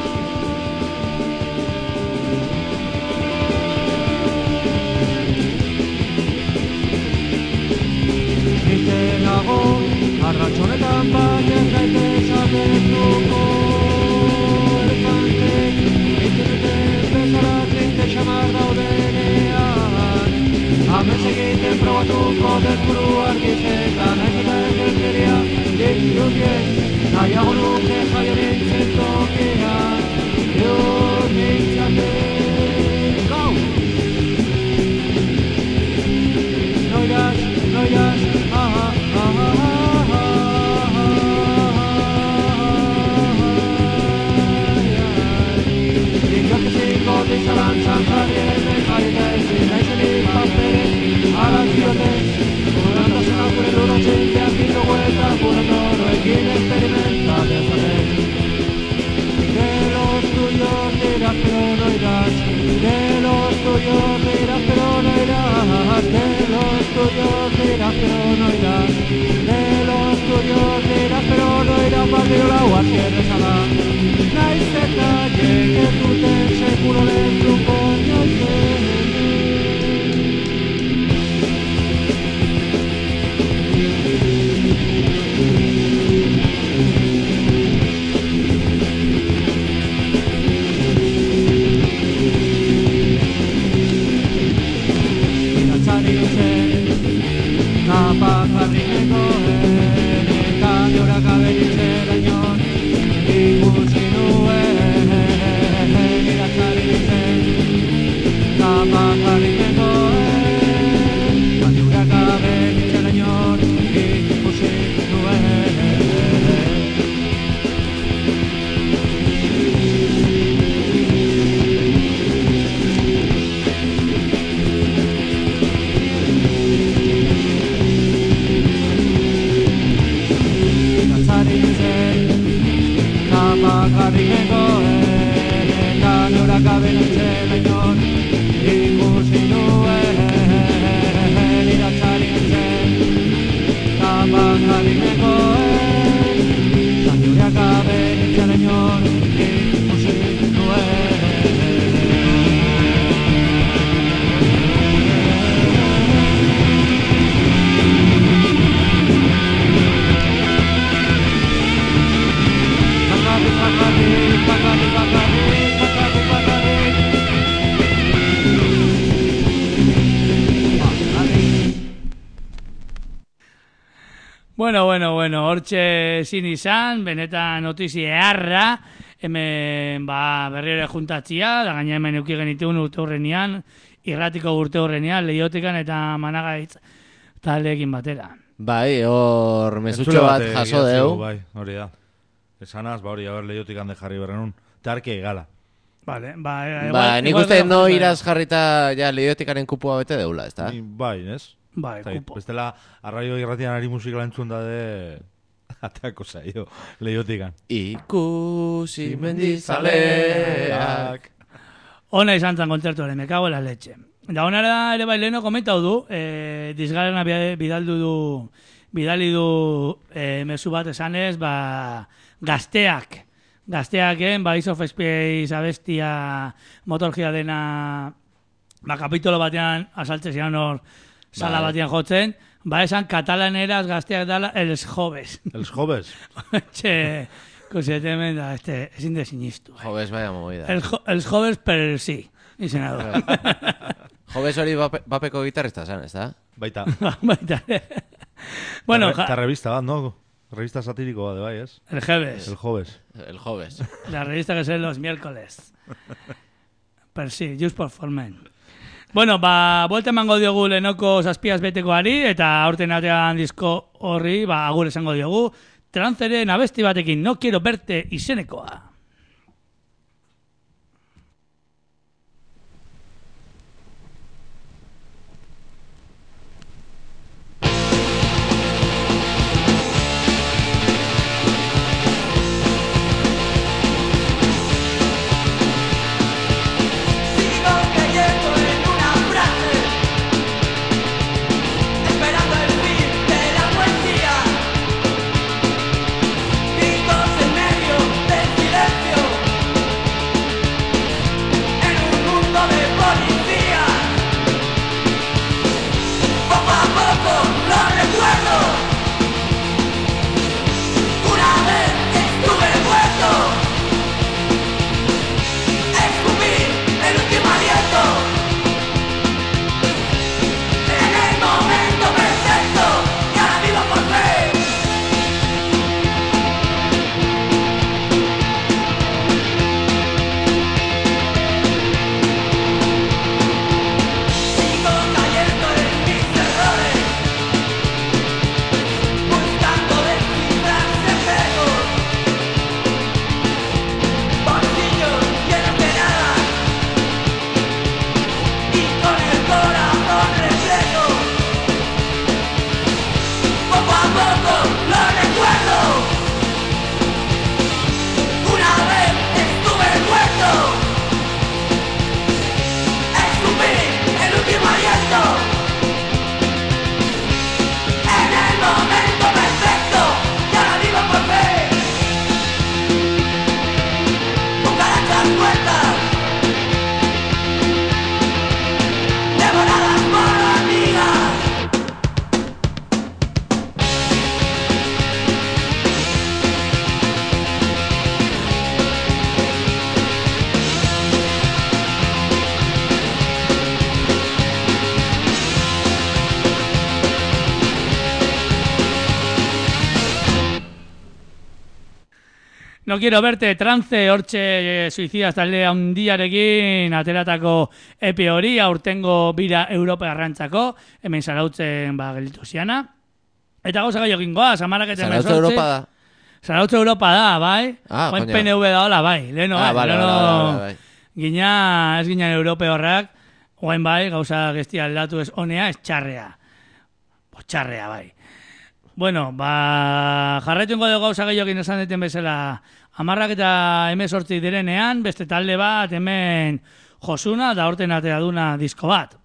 Nago, arratxonetan baten gaite zabetuko elefante, interneten bezala trinte xamar daudenean, amets egiten probatuko desburu argizetan, nahiz eta elkerkeria dirudien, nahiago nuke jaio nintzen tokian, dur nintzaten, go! Noiraz, noiraz, aha, aha, aha, Inokiziko dizalantzan jarrienetek jaitez, naizenik paperes, alazioten, urantazen aukure duro txintean ditugu eta buratoroekin experimenta dezaten. De los tuyos dirás pero no irás, de los tuyos dirás pero no irás, de los tuyos dirás pero no irás, de los tuyos dirás pero no irás, barrio la guardia rezala. Naiz eta llegue duten seguro lentruko nioizen. Napakarrineko eta jorak abenitzerainoan ikusi nuen iratzari nintzen. Napakarrineko eta jorak abenitzerainoan ikusi nuen. Napakarrineko eta jorak abenitzerainoan ikusi nuen iratzari nintzen. Napakarrineko eta jorak abenitzerainoan ikusi nuen. Bueno, bueno, bueno, hortxe zin izan, benetan notizi eharra, hemen ba, berriore juntatzia, da gaina hemen euki genituen urte horrenian, irratiko urte horrenian, lehiotikan eta managaitz taldeekin batera. Bai, hor mesutxo bat jaso deu. Bai, hori da. Esanaz, ba hori, haber lehiotikan de jarri berrenun, tarki egala. Vale, ba, igual, ba, nik uste no iraz jarrita ja lehiotikaren kupua bete deula, ez da? Bai, ez? Bai, kupo. Bestela, arraio irratian ari musikala entzun da de... Ateako zaio, lehiotikan. Ikusi mendizaleak. Ona izan zan kontzertuaren, me cago en la leche. Da honara ere bai leheno komentau du, eh, dizgarena bidaldu du, bidali du eh, mezu bat esanez, ba, gazteak, gazteaken, ba, Iso Fespeiz abestia motorgia dena, ba, kapitolo batean asaltze zian hor, sala batean jotzen, ba, esan katalaneraz gazteak dala, els jobes. Els jobes? Txe, kusetemen da, este, ezin de sinistu. Jobes, vaya movida. Els, els jobes per sí, izenado. Jobes hori bape, bapeko gitarrista zan, ez da? Baita. Baita. Bueno, Eta revista bat, no? Revista satírico de bai, ez? El Jueves. El Jueves. El Jueves. La revista que sale los miércoles. Per sí, just por formen. Bueno, ba, buelta emango diogu lehenoko zazpiaz betekoari, eta aurten atean disko horri, ba, agur esango diogu, Tranceren abesti batekin, no quiero verte izenekoa. No quiero verte, trance, hortxe suicidas taldea handiarekin ateratako epe hori, aurtengo bira Europa arrantzako, hemen zarautzen ba, gelditu ziana. Eta gauza gaiokin goaz, amaraketen Zarautze Europa da. Zarautze Europa da, bai. Ah, Oen coño. P N V da hola, bai. Leheno, Ah, bai. vale, Leheno, vale, vale, vale. Gina, ez ginen Europe horrak, oen bai, gauza gestia aldatu ez honea, ez txarrea. Bo, txarrea, bai. Bueno, ba, jarraituko dugu gauza gehiokin esan deten bezala, amarrak eta emezortzi direnean, beste talde bat, hemen josuna, da horten atea duna disko bat.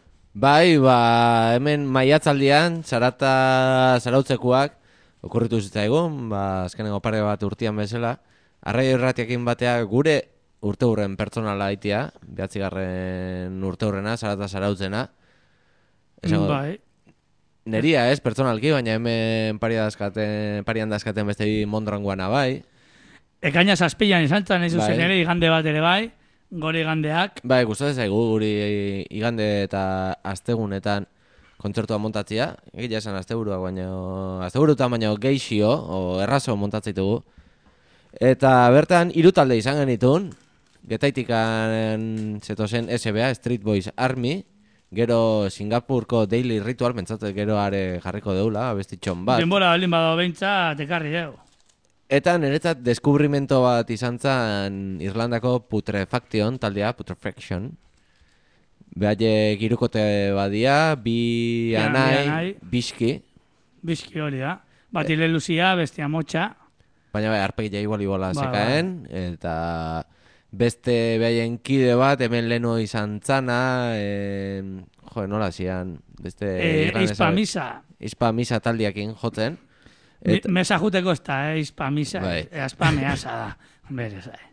Bai, ba, hemen maiatzaldian, zarata zarautzekuak, okurritu zitzaigun, ba, azkenengo pare bat urtian bezala, arraio irratiakin batea gure urte hurren pertsonala haitia, behatzigarren urte hurrena, zarata zarautzena. Esango, Bai. neria ez, pertsonalki, baina hemen parian dazkaten, parian dazkaten beste mondranguana bai. Ekaina zazpilan izan zan, ez zuzen Bai. ere, igande bat ere bai, gori igandeak. Bai, gustatzen zaigu guri igande eta astegunetan kontzertua montatzia. Egia esan asteburuak baino, asteburutan baino geixio, o errazo montatzaitugu. Eta bertan hiru talde izan genitun, Getaitikan zetozen S B A, Street Boys Army, gero Singapurko Daily Ritual, pentsatzen gero are jarriko deula, abestitxon bat. Denbora baldin bado beintza, tekarri deu. Eta niretzat deskubrimento bat izan zen Irlandako Putrefaction taldea, Putrefaction. Behaiek hirukote badia, bi Ja, bi anai, anai. biski. Bizki hori da. Batile luzia, bestia motxa. Baina bai, arpegia igual ibola Ba, zekaen. Eta beste behaien kide bat, hemen leno izan zana, eh, jo, nola zian, beste... Eh, irlandesa- Ispa Misa. Ispa Misa taldiakin jotzen. Et... Mesa juteko ez da, eh, Ispa Misa. Bai. Eh, Aspa measa da. Berez, eh.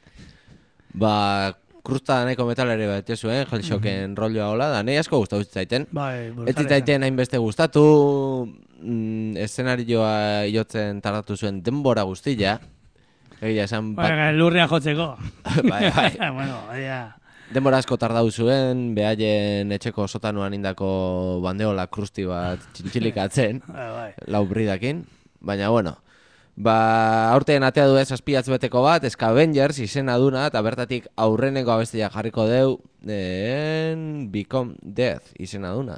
Ba, krusta nahiko metalere bat zuen, Hellshocken rolloa hola, da nahi asko gustatu zitzaiten. Bai, Ez zitzaiten hainbeste gustatu, mm, eszenarioa jotzen tardatu zuen denbora guztia. Egia esan, bat, Bai, lurrean jotzeko. bai, bai. Bueno, ja. denbora asko tardau zuen, behaien etxeko sotanuan indako bandeola krusti bat txintxilikatzen, Bai, bai. lau bridakin. baina bueno. Ba, aurten atea du zazpiatz beteko bat, Scavengers izena duna, eta bertatik aurreneko abestia jarriko deu, en Become Death izena duna.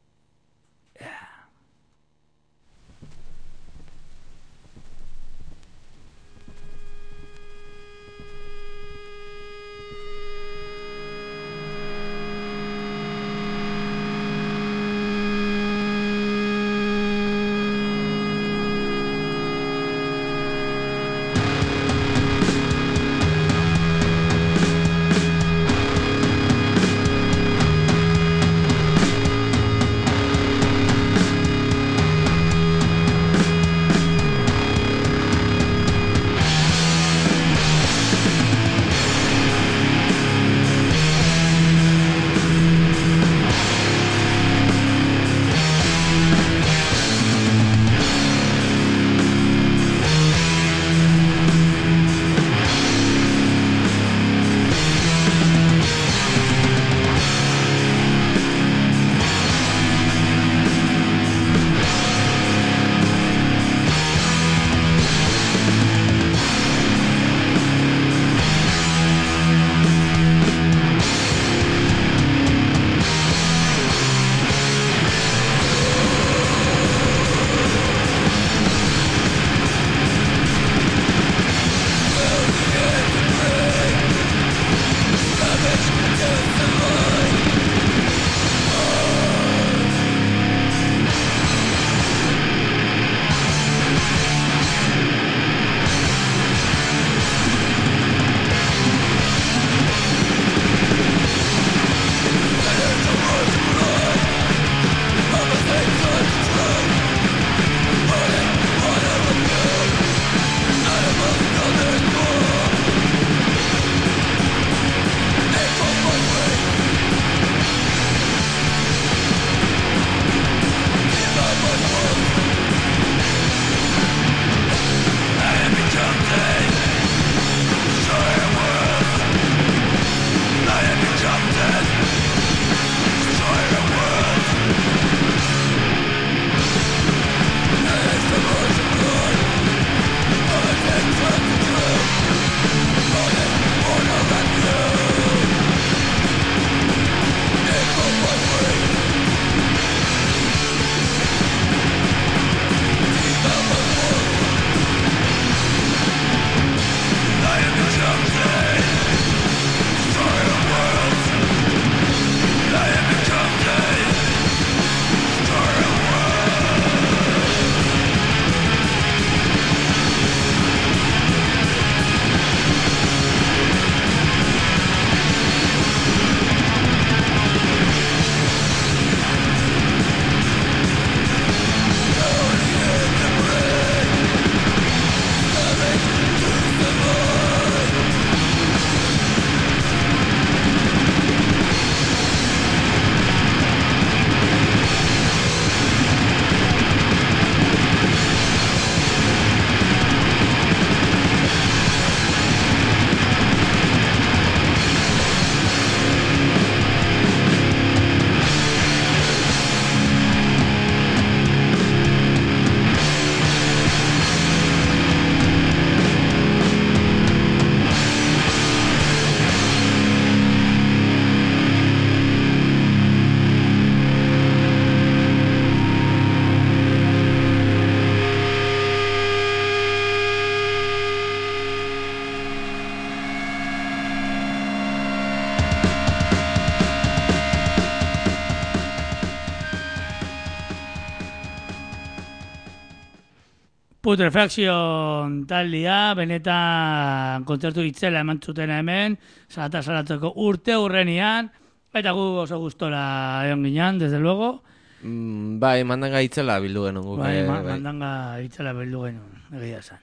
Putrefaction taldia, benetan kontzertu itzela eman zuten hemen, salata salatzeko urte hurrenian, eta gu oso gustora egon ginean, desde luego. Mm, bai, mandanga itzela bildu genuen. Bai, ma, bai, mandanga itzela bildu genuen, egia esan.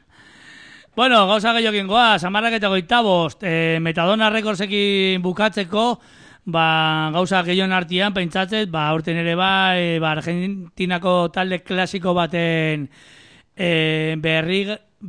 Bueno, gauza gehiokin goa, samarrak eta goita bost, eh, Metadona Recordsekin bukatzeko, ba, gauza gehion artian, pentsatzet, ba, urten ere bai, ba, Argentinako talde klasiko baten eh, berri,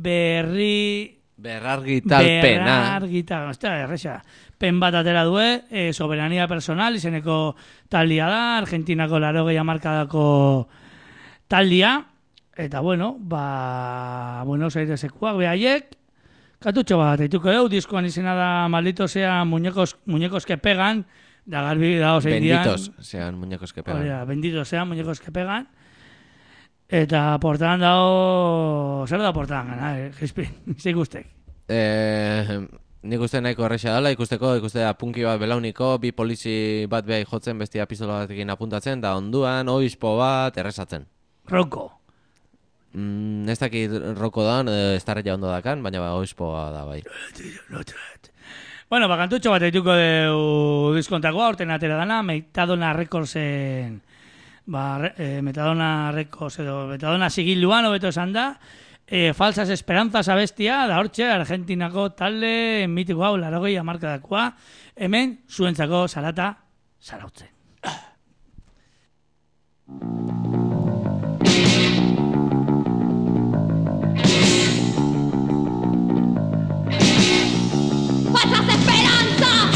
berri, berrargitalpena. Berrargital, ostia, erresa. Pen bat atera due, eh, soberania personal, izeneko taldia da, Argentinako larogei hamarkadako taldia, Eta, bueno, ba, Buenos Airesekuak behaiek, katutxo bat, eituko deu, diskoan izena da Maldito sea muñecos, muñecos que pegan, da garbi da osein dian. Benditos sean muñecos que pegan. Oria, benditos sean muñecos que pegan. Eta portadan dao, zer da portadan gana, eh, Gispin, zik ustek. Eh, nik uste nahiko erresa dela, ikusteko, ikustea punki bat belauniko, bi polizi bat behai jotzen, bestia pistola batekin apuntatzen, da onduan, oizpo bat, errezatzen. Roko. Mm, ez dakit roko da, ez darreia ondo dakan, baina ba, oizpoa da bai. Bueno, ba, kantutxo bat eituko deu diskontakoa, orten atera dana, Metadona Recordsen, ba, eh, Metadona Records edo Metadona sigiluan, hobeto esan da, eh, Falsas Esperanzas abestia, da hortxe, Argentinako talde mitiko hau, larogei amarkadakoa, hemen, zuentzako salata, zarautzen. Falsas esperanzas.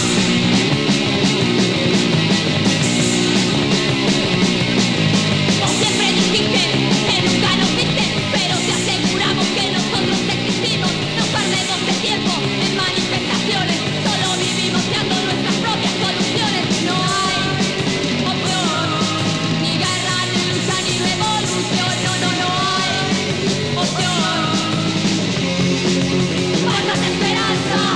Vos siempre dijiste que nunca nos viste, pero te aseguramos que nosotros existimos. No perdemos el tiempo en manifestaciones, solo vivimos creando nuestras propias soluciones. No hay opción, ni guerra, ni lucha, ni revolución. No, no, no hay opción. Falsas esperanzas.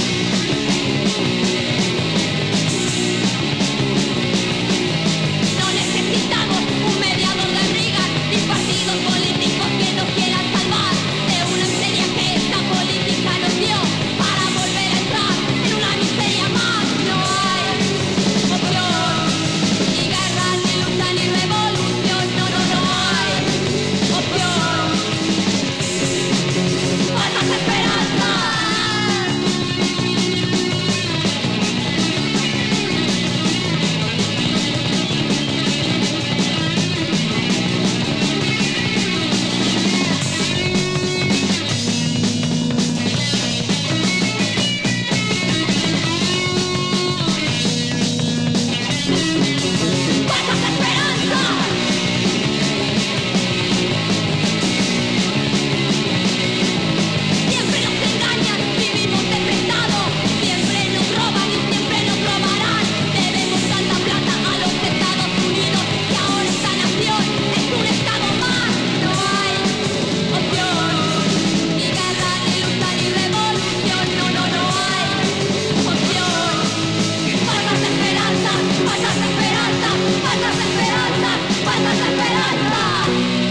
No necesitamos un mediador de Reagan ni partidos políticos que nos quieran salvar de una miseria que esta política nos dio para volver a entrar en una miseria más. No hay opción, ni guerra, ni lucha, ni revolución. No, no, no hay opción. Falsas esperanzas. Falsas esperanzas. Siempre nos engañan, vivimos de prestado. Siempre nos roban y siempre nos robarán. Debemos tanta plata a los Estados Unidos y ahora esta nación es un estado más. No hay opción, ni guerra, ni lucha, ni revolución. No, no, no hay opción. Falsas esperanzas, falsas esperanzas, falsas esperanzas, falsas esperanzas.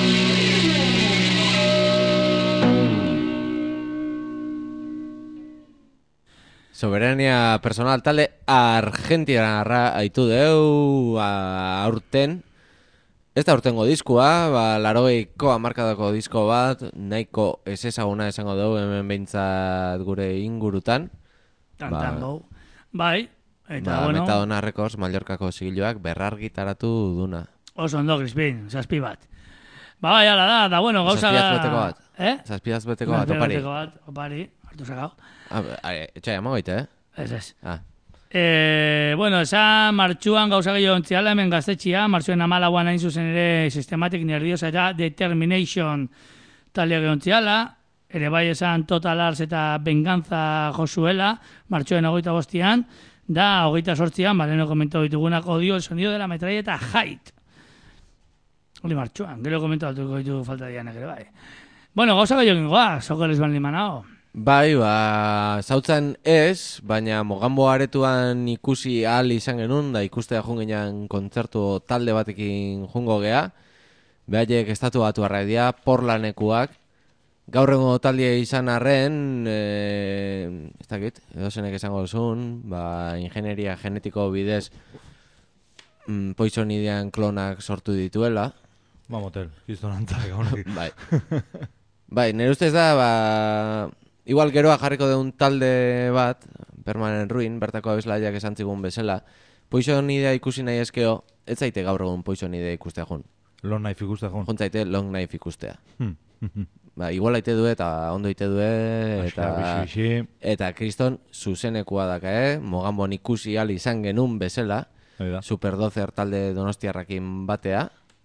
Soberania personal talde argentinarra aitu deu a, aurten. Ez da aurtengo diskua, ba, larogeiko hamarkadako disko bat, nahiko ez ezaguna esango dugu hemen behintzat gure ingurutan. Tantan gau. Bai, eta Ba, bueno, Metadona Records Mallorcako sigiluak berrargitaratu duna. oso ondo, Crispin, zazpi bat. Ba, bai, ala da, da, bueno, gauza da... Zazpiaz beteko bat. Eh? Zazpiaz beteko bat, opari. Zazpiaz beteko bat, opari, hartu sakau. Ah, etxai, ama goite, eh? Ez, ez. Ah. Eh, bueno, esa martxuan gauza gehiago ontziala, hemen gaztetxia, martxuen amalauan hain zuzen ere Systematic Nerviosa eta Determination talde gehontziala, ere bai esan Total Arts eta Venganza josuela, martxuen hogeita bostian, da hogeita sortzian, baleno komentau ditugunak odio el sonido de la metralleta Height. Hori martxuan, gero komentatuko ditu falta dianek ere bai. Bueno, gauza gehiago gingoa, sokeles ban limanao. Bai, ba, zautzen ez, baina Mogambo aretuan ikusi ahal izan genuen, da ikustea junginan kontzertu talde batekin jungo gea. Behaiek estatu batu arraidia, Portlandekuak. Gaur egun taldie izan arren, e, ez dakit, edo zenek esango duzun, ba, ingenieria genetiko bidez mm, Poison Idean klonak sortu dituela. Ba, motel, giztonantzak gaunak. Bai. Bai, nire ustez da, ba, igual geroa jarriko deun talde bat, Permanent Ruin, bertako abeslaiak esan zigun bezala, Poison Idea ikusi nahi eskeo, ez zaite gaur egun Poison Idea ikustea jun. Long Knife ikustea jun. Juntzaite Long Knife ikustea. Hmm. Ba, igual aite du eta ondo ite du eta Bixi, bixi. eta kriston zuzenekoa daka, eh? Mogambon ikusi al izan genun bezala, Hori da. Super dozer talde donostiarrakin batea.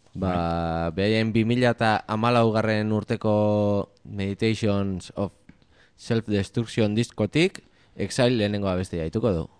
Ba, behaien bi mila eta hamalaugarren urteko Meditations of Self-Destruction diskotik Exile lehenengo abestia dituko du.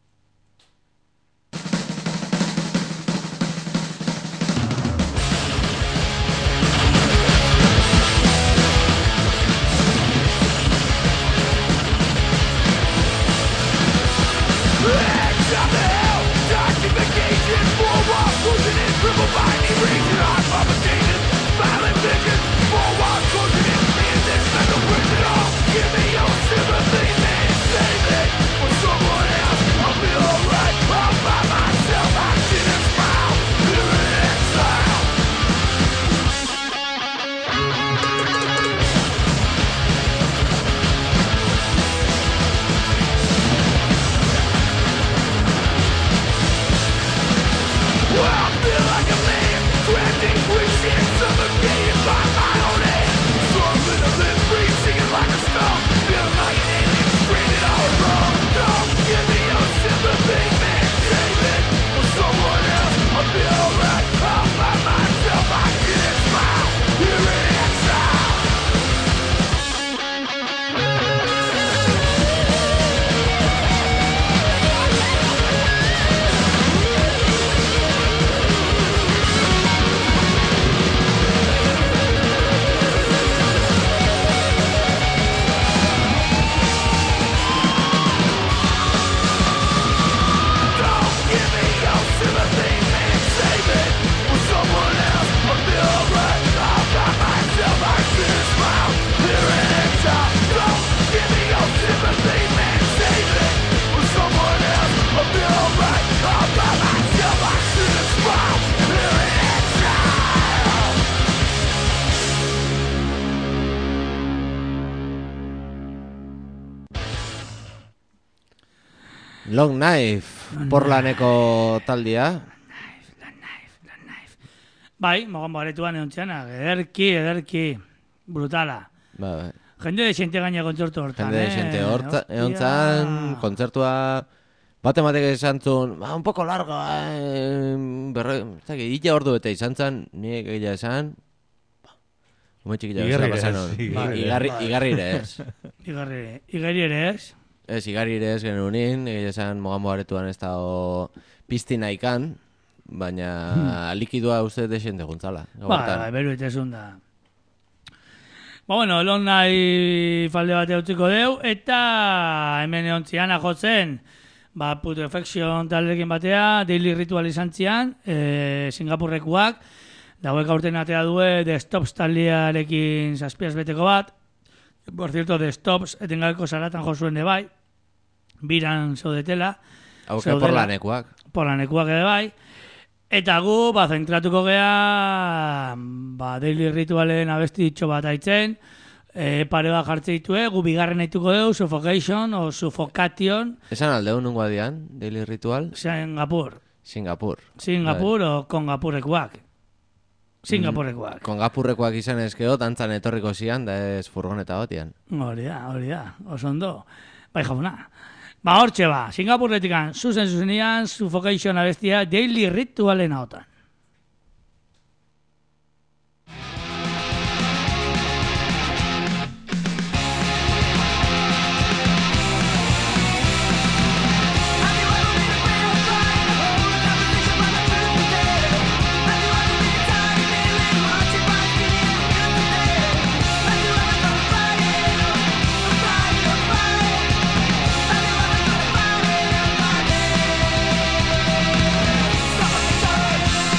Long Knife, Portlandeko taldia. Bai, mogon baretuan egon txanak, ederki, ederki, brutala. Ba, bai. Jende de xente gaina kontzertu hortan, Jende de xente hortan, egon zan, kontzertua, bate matek esan zuen, ba, un poco largo, eh, berre, ez da, illa ordu bete izan zan, nire egia esan, ume txikila bezala pasan hon. Igarri ere ez. Igarri ere ez. Ez, igarri ere ez genunin, egia esan mogan baretuan ez da pizti nahikan, baina hmm. likidua uste desente guntzala. Ba, ba, beru itezun da. Ba, bueno, elon nahi falde bat eutziko deu, eta hemen egon ziana jotzen, ba, Putrefaction taldekin batea, Daily Ritual izan zian, e, Singapurrekuak, dauek aurten atea due, The Stops taldearekin zazpiaz beteko bat. Por cierto, The Stops, etengako zaratan josuen de bai, biran zaudetela. Hauke porlanekuak. Porlanekuak ere bai. Eta gu, ba, zentratuko gea, ba, Daily Ritualen abesti ditxo bat aitzen, e, pare bat jartze ditue, gu bigarren aituko dugu, Suffocation o Suffocation. Esan aldeu nungo adian, Daily Ritual? Singapur. Singapur. Singapur o Kongapurrekuak. Singapurrekoak. Mm, Kongapurrekoak izan ezkeo, tantzan etorriko zian, da ez furgoneta batian. Hori da, hori da, oso ondo. Bai jauna. Ba, hortxe ba, Singapurretikan, zuzen zuzenian, Suffocation abestia, Daily Ritualen ahotan. Stop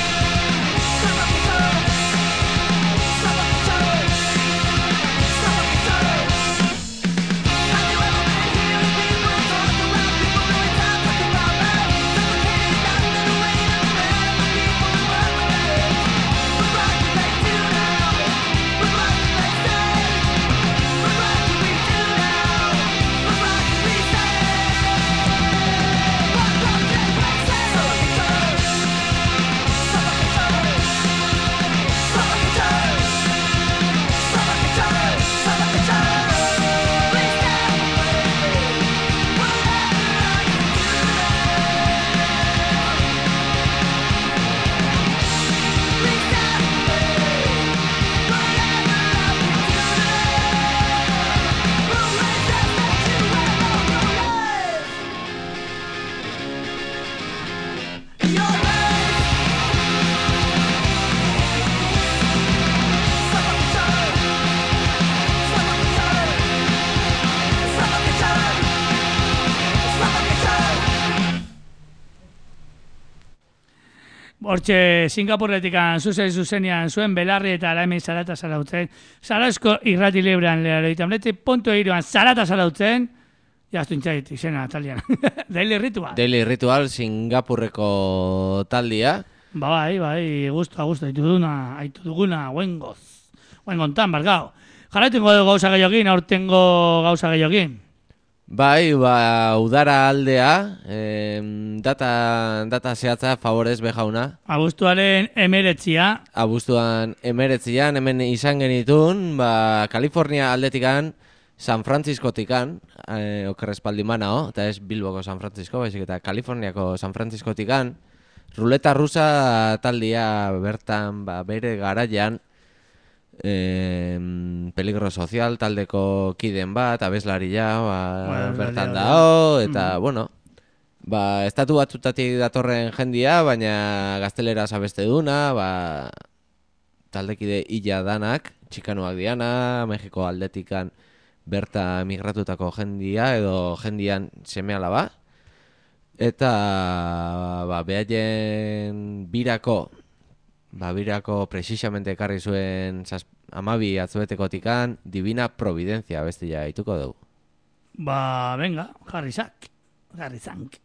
Hortxe, Singapurretikan zuzen zuzenean zuen belarri eta hemen zarata zarautzen. Zarauzko irrati librean leharoitan. Bleti punto iruan zarata zarautzen. Jaztu intzait, izena talian. Daily Ritual. Daily Ritual, Singapurreko taldia. Ba, bai, bai, gustu, gustu, haitu duguna, haitu duguna, huengoz. Huengontan, bargao. Jarraitengo dugu gauza gehiokin, aurtengo gauza gehiokin. Bai, ba, udara aldea, eh, data, data zehatza, favorez bejauna. Abuztuaren emeretzia. Abuztuan emeretzian, hemen izan genitun, ba, Kalifornia aldetikan, San Franciscotikan, eh, okerrespaldimana, eta ez Bilboko San Francisco, baizik eta Kaliforniako San Franciscotikan, ruleta rusa taldia bertan, ba, bere garaian, Eh, peligro sozial taldeko kiden bat, abeslaria ba, Bueno, bertan baina, dao, eta, mm. bueno, ba, estatu batzutatik datorren jendia, baina gaztelera abeste duna, ba, taldekide illa danak, txikanoak diana, Mexiko aldetikan berta migratutako jendia, edo jendian seme alaba, eta, ba, behaien birako, Ba, birako precisamente ekarri zuen zaz, amabi atzubetekotikan Divina Providencia bestia ituko dugu. Ba, venga, jarri zak, jarri zank.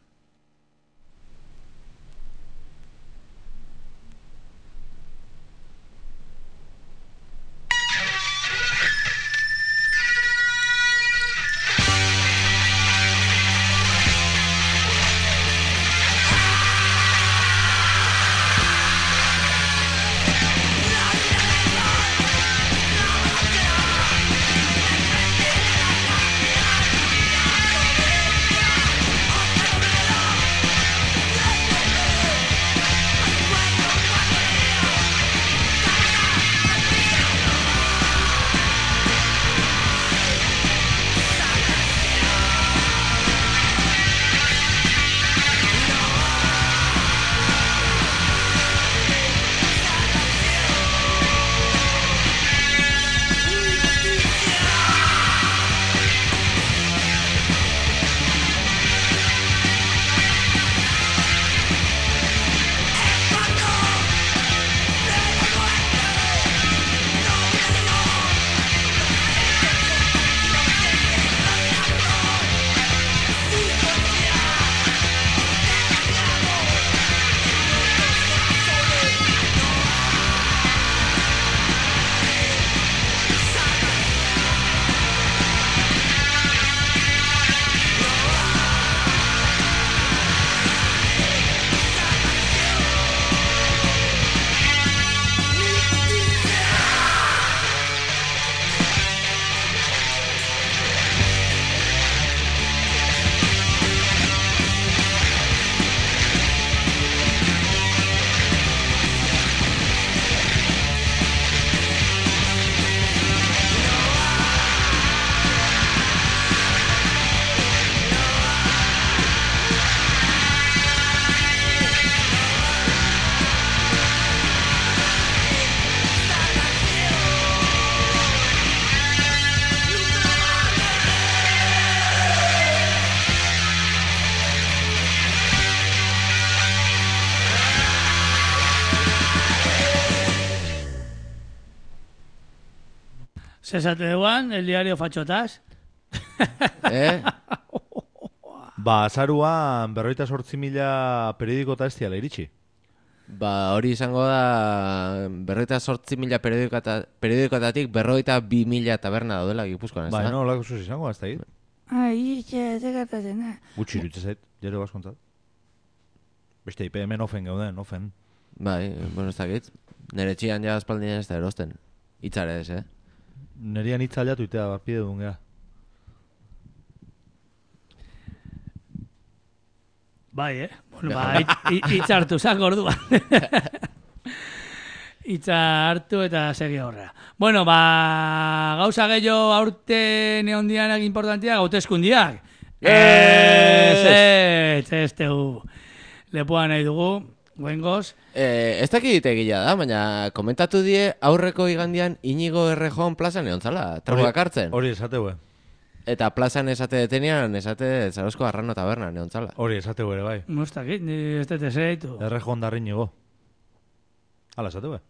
Zesate duan, el diario Fachotas. Eh? Ba, azaruan berroita sortzi mila periodiko eta ez diala iritsi. Ba, hori izango da berroita sortzi mila periodikotatik berroita bi mila taberna daudela Gipuzkoan, ez da? Ba, no, lako zuz izango, ez da hit. Ai, itxe, zegartatzen, eh? Gutxi irutze zait, jero baskontzat. Beste, I P M ofen gauden, ofen. Bai, bueno, ez dakit. Nere txian ja aspaldien ez da erosten. Itzare ez, eh? Nerian itzaliatu itea, barpide duen gara. Bai, eh? Bueno, ba, itza hartu zak orduan. Itza hartu eta segi horrea. Bueno, ba, gauza gehiago aurte neondianak importantiak, hauteskundiak. Ez, ez, ez, tegu. Lepoa nahi dugu, goengoz. Eh, ez dakit egila da, baina komentatu die aurreko igandian Inigo Errejon plazan egon zala, tragoak hartzen. Hori esate hue. Eta plazan esate detenean, esate Zarausko Arrano tabernan egon zala. Hori esate ere bai. No ez dakit, ni ez dut ezeitu. Errejon darri nigo. Hala, esate be.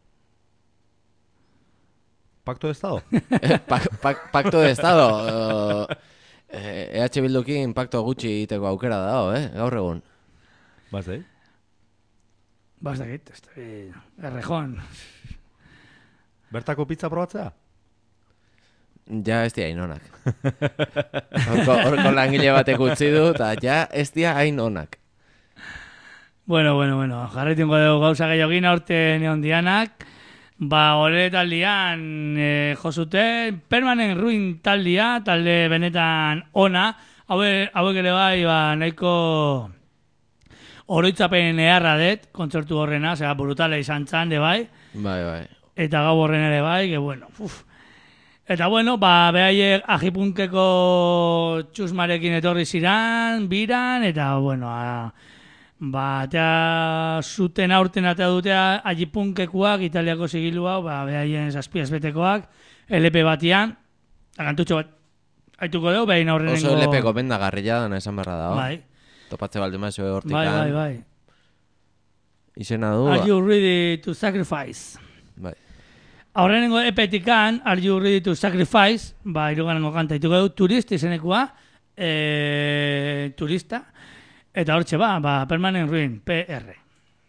Pacto de Estado? Pak, pak, pacto de Estado. Eh, E H Bildukin pacto gutxi egiteko aukera dago, eh? Gaur egun. Bazte? Bastakit, estoy errejón. Bertako pizza probatzea? Ja ez dia hain onak. Horko, horko langile batek utzi du, eta ja ez dia hain onak. Bueno, bueno, bueno. Jarretingo dugu gauza gehiagin aurten egon dianak. Ba, hori taldian e, josuten Permanent Ruin taldia, talde benetan ona. Hauek, hauek ere bai, ba, nahiko oroitzapen eharra det, kontzertu horrena, zera brutala izan txan, de bai. Bai, bai. Eta gau horren ere bai, que bueno, uf. Eta bueno, ba, behaiek ajipunkeko txusmarekin etorri ziran, biran, eta bueno, a, ba, eta zuten aurten eta dutea ajipunkekuak, italiako zigilua, ba, behaien zazpiaz betekoak, L P batian, eta kantutxo bat, haituko dugu, behin aurrenengo... Oso L P gomendagarria dana esan barra dago. Bai. Topatze balde maizue hortikan. Bai, bai, bai. Izena du. Are you ready to sacrifice? Bai. Aurrenengo epetikan, Are you ready to sacrifice? Ba, iruganengo kanta ituko dugu, turist izenekua, e, turista, eta hortxe ba, ba, Permanent Ruin, P R.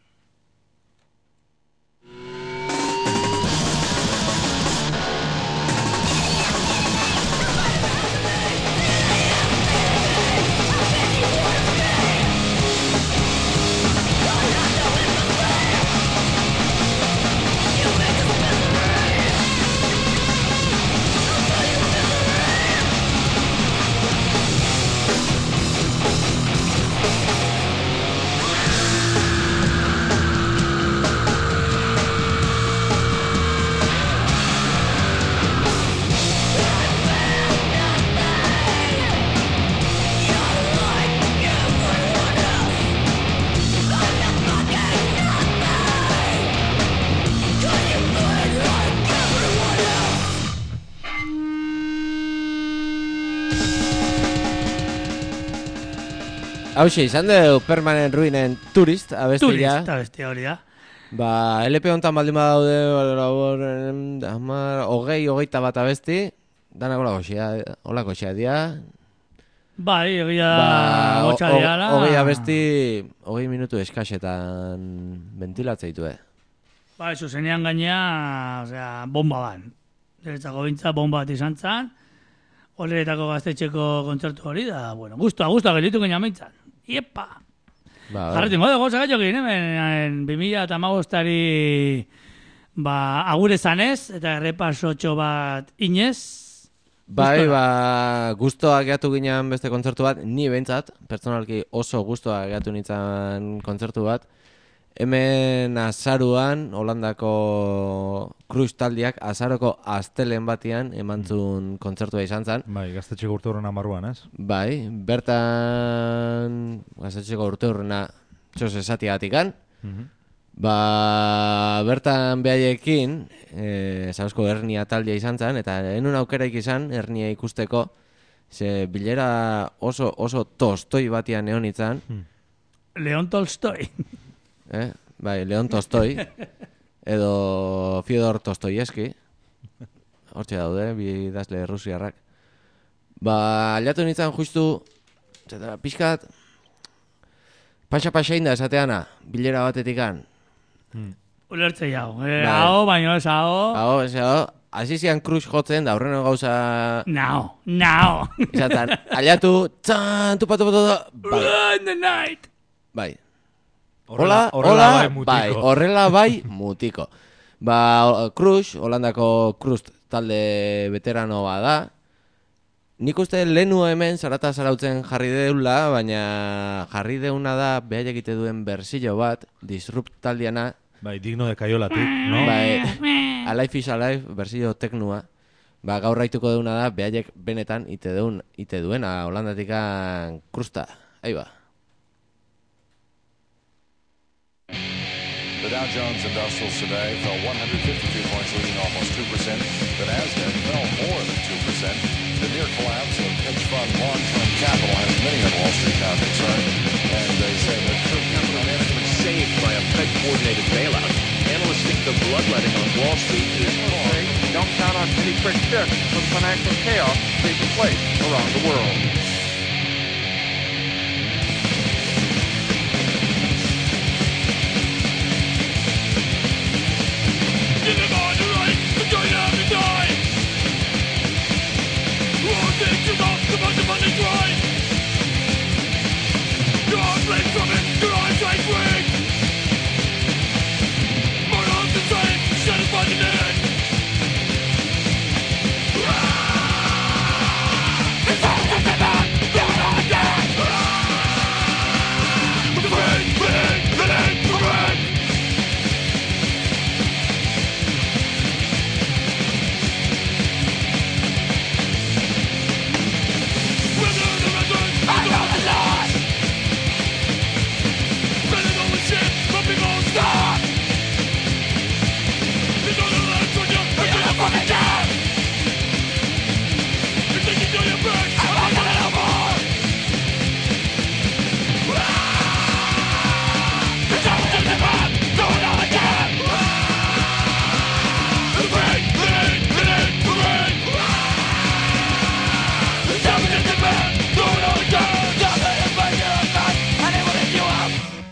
Hauxe, izan dugu Permanent Ruinen Turist, abestia. Turist, abestia hori da. Ba, L P hontan baldin badaude, hamar, hogei, hogeita bat abesti, danak olako xea, olako xea dia. Bai, egia Ba, gotxa o- o- diala. hogei abesti, hogei minutu eskasetan ventilatzea ditu, eh? Ba, eso, zenean gainea, osea, bomba ban. Deretzako bintza bomba bat izan zan, horretako gaztetxeko kontzertu hori da, bueno, guztua, guztua gelitu gina meintzan. Iepa! Ba, Jarretin gode, goza gaitxokin, hemen, bi mila eta hamabostari ba, agure zanez, eta errepasotxo bat inez. bai, Gustora. ba, gustoak gehiatu ginean beste kontzertu bat, ni behintzat, pertsonalki oso gustoak gehiatu nintzen kontzertu bat. Hemen azaruan, Holandako Cruz taldiak, azaroko astelen batian emantzun kontzertua izan zen. Bai, gaztetxeko urte horren amarruan, ez? Bai, bertan gaztetxeko urte horrena txos esatiatikan. Mhm. Ba, bertan behaiekin, e, Zausko hernia taldea izan zen, eta enun aukeraik izan, hernia ikusteko, ze bilera oso, oso tostoi batian egon itzan, Leon Tolstoi. eh? Bai, Leon Tolstoi, edo Fyodor Dostoyevski, hortxe daude, bi idazle rusiarrak. Ba, aliatu nintzen justu, zeta, pixkat, pasa-pasa inda esateana, bilera batetikan. Ulertzei hau. Eh, Bai. hau, baino ez hau. Hau, ez hau, hasi zian Cruz jotzen, da horreno gauza... Now, now. Izan zan, aliatu, txan, tupa, tupa, tupa, bai, In the night. bai. Horrela- Hola, horrela hola, bai mutiko. bai, horrela bai mutiko. Ba, Cruz, Holandako Cruz talde veterano bada. Nik uste lehenu hemen zarata zarautzen jarri deula, baina jarri deuna da behar egite duen berzio bat, Disrupt taldiana, Bai, digno de kaiolatik, no? bai, Alive is Alive, berzio teknua. Ba, gaur raituko deuna da, behaiek benetan ite, deun, ite duena Holandatikan krusta. Ahí ba. The Dow Jones Industrials today fell one hundred fifty-two points, leading almost two percent. The Nasdaq fell more than two percent. The near collapse of hedge fund long-term capital has many on Wall Street now concerned, and they say that Capital management saved by a Fed-coordinated bailout. Analysts think the bloodletting on Wall Street is wrong. Don't count on any quick fix when financial chaos is taking place around the world. Give him all the right, but don't have to die. All things is off, the bunch of money's right. Your blade from it, your eyesight weak. More of the same, satisfied in it. It's all just a man, doing all the dead. The brain, brain, brain, brain. Whether the record, I know the loss. Better know the shit, but people stop. You know the last one, you're gonna fucking die. You think you know your back, I'm not gonna help more. It's all just a man, doing all again. The brain, brain, brain, brain. It's all just a man, doing all again. Something is making you upset, and it will lift you up.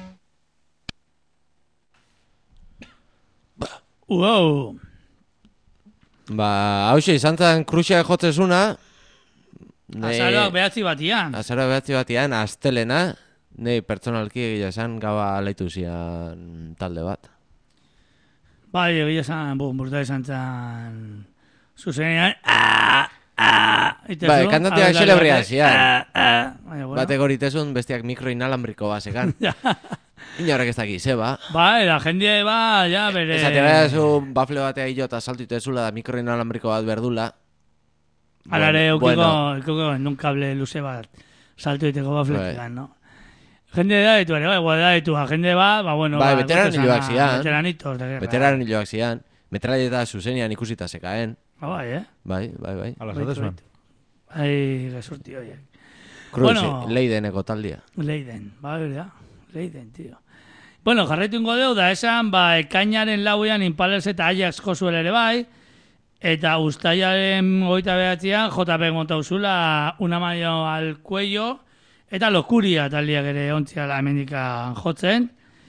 Wow. Ba, hauxe izan zen Kruxia jotzezuna. Azaroak behatzi batian. Azaroak behatzi batian, astelena. Nei pertsonalki egia esan gaba leitu zian talde bat. Bai, egia esan, bu, burta izan zen zuzenean. Ah, ah, itezu. Bai, kantanteak Abelari celebria batek, zian. ah, ah. Baina, bueno. Batek horitezun bestiak mikro inalambriko basekan. Inorrek ez daki, zeba. Bai, la jende ba, ja, bere... Esate behar zu bafle batea hilo eta saltu itezula da mikro inalambriko bat berdula. Alare, eukiko, bueno. eukiko, nun kable luze bat saltu iteko bafletik, Bai. no? Jende da ditu, ere, bai, bai, da ditu, jende ba, ba, bueno, Bai, ba, veteran gote hiloak sana, zian. Veteranitos de guerra. Veteran hiloak zian. Metralleta zuzenian ikusita zekaen. Ba, bai, eh? Bai, bai, bai. Ala Baitu, zatezuen. baitu. Ai, resurti horiek. Cruz, Bueno. Leideneko taldia. Leiden, ba, verdad, Leiden, tío. Bueno, jarraitu ingo deu, da esan, ba, ekainaren lauean Impalers eta Ajax jozuel ere bai, eta ustailaren goita behatzean J P montauzula Una mano al cuello, eta Lokuria taldiak ere ontziala hemendikan jotzen.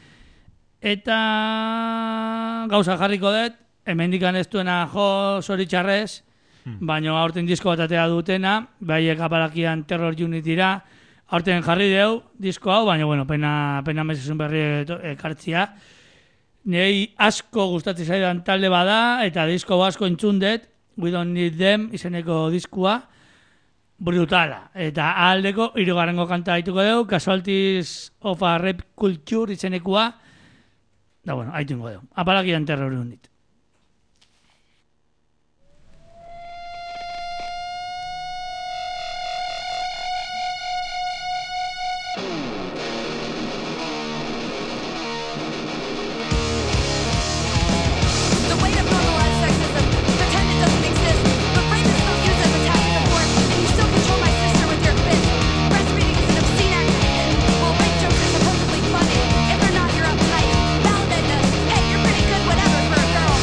Eta gauza jarriko dut, hemendikan ez duena jo zoritxarrez, baina aurten disko bat atea dutena, baiek apalakian Terror Unitira, aurten jarri deu disko hau, baina bueno, pena, pena mesezun berri eto- ekartzia. Nei asko gustatzen zaidan talde bada, eta disko asko entzun dut, We Don't Need Them izeneko diskua, brutala. Eta ahaldeko hirugarrengo kanta haituko deu, Casualties of a Rap Culture izenekoa, da bueno, haitu ingo deu. Apalakian Terror Unit. The weight of normalized sexism, pretend it doesn't exist, but frame is still used as a tactic of force, and you still control my sister with your fist. Breastfeeding is an obscene activity, while rape jokes are supposedly funny. If they're not, you're uptight. Validated us. Hey, you're pretty good, whatever, for a girl.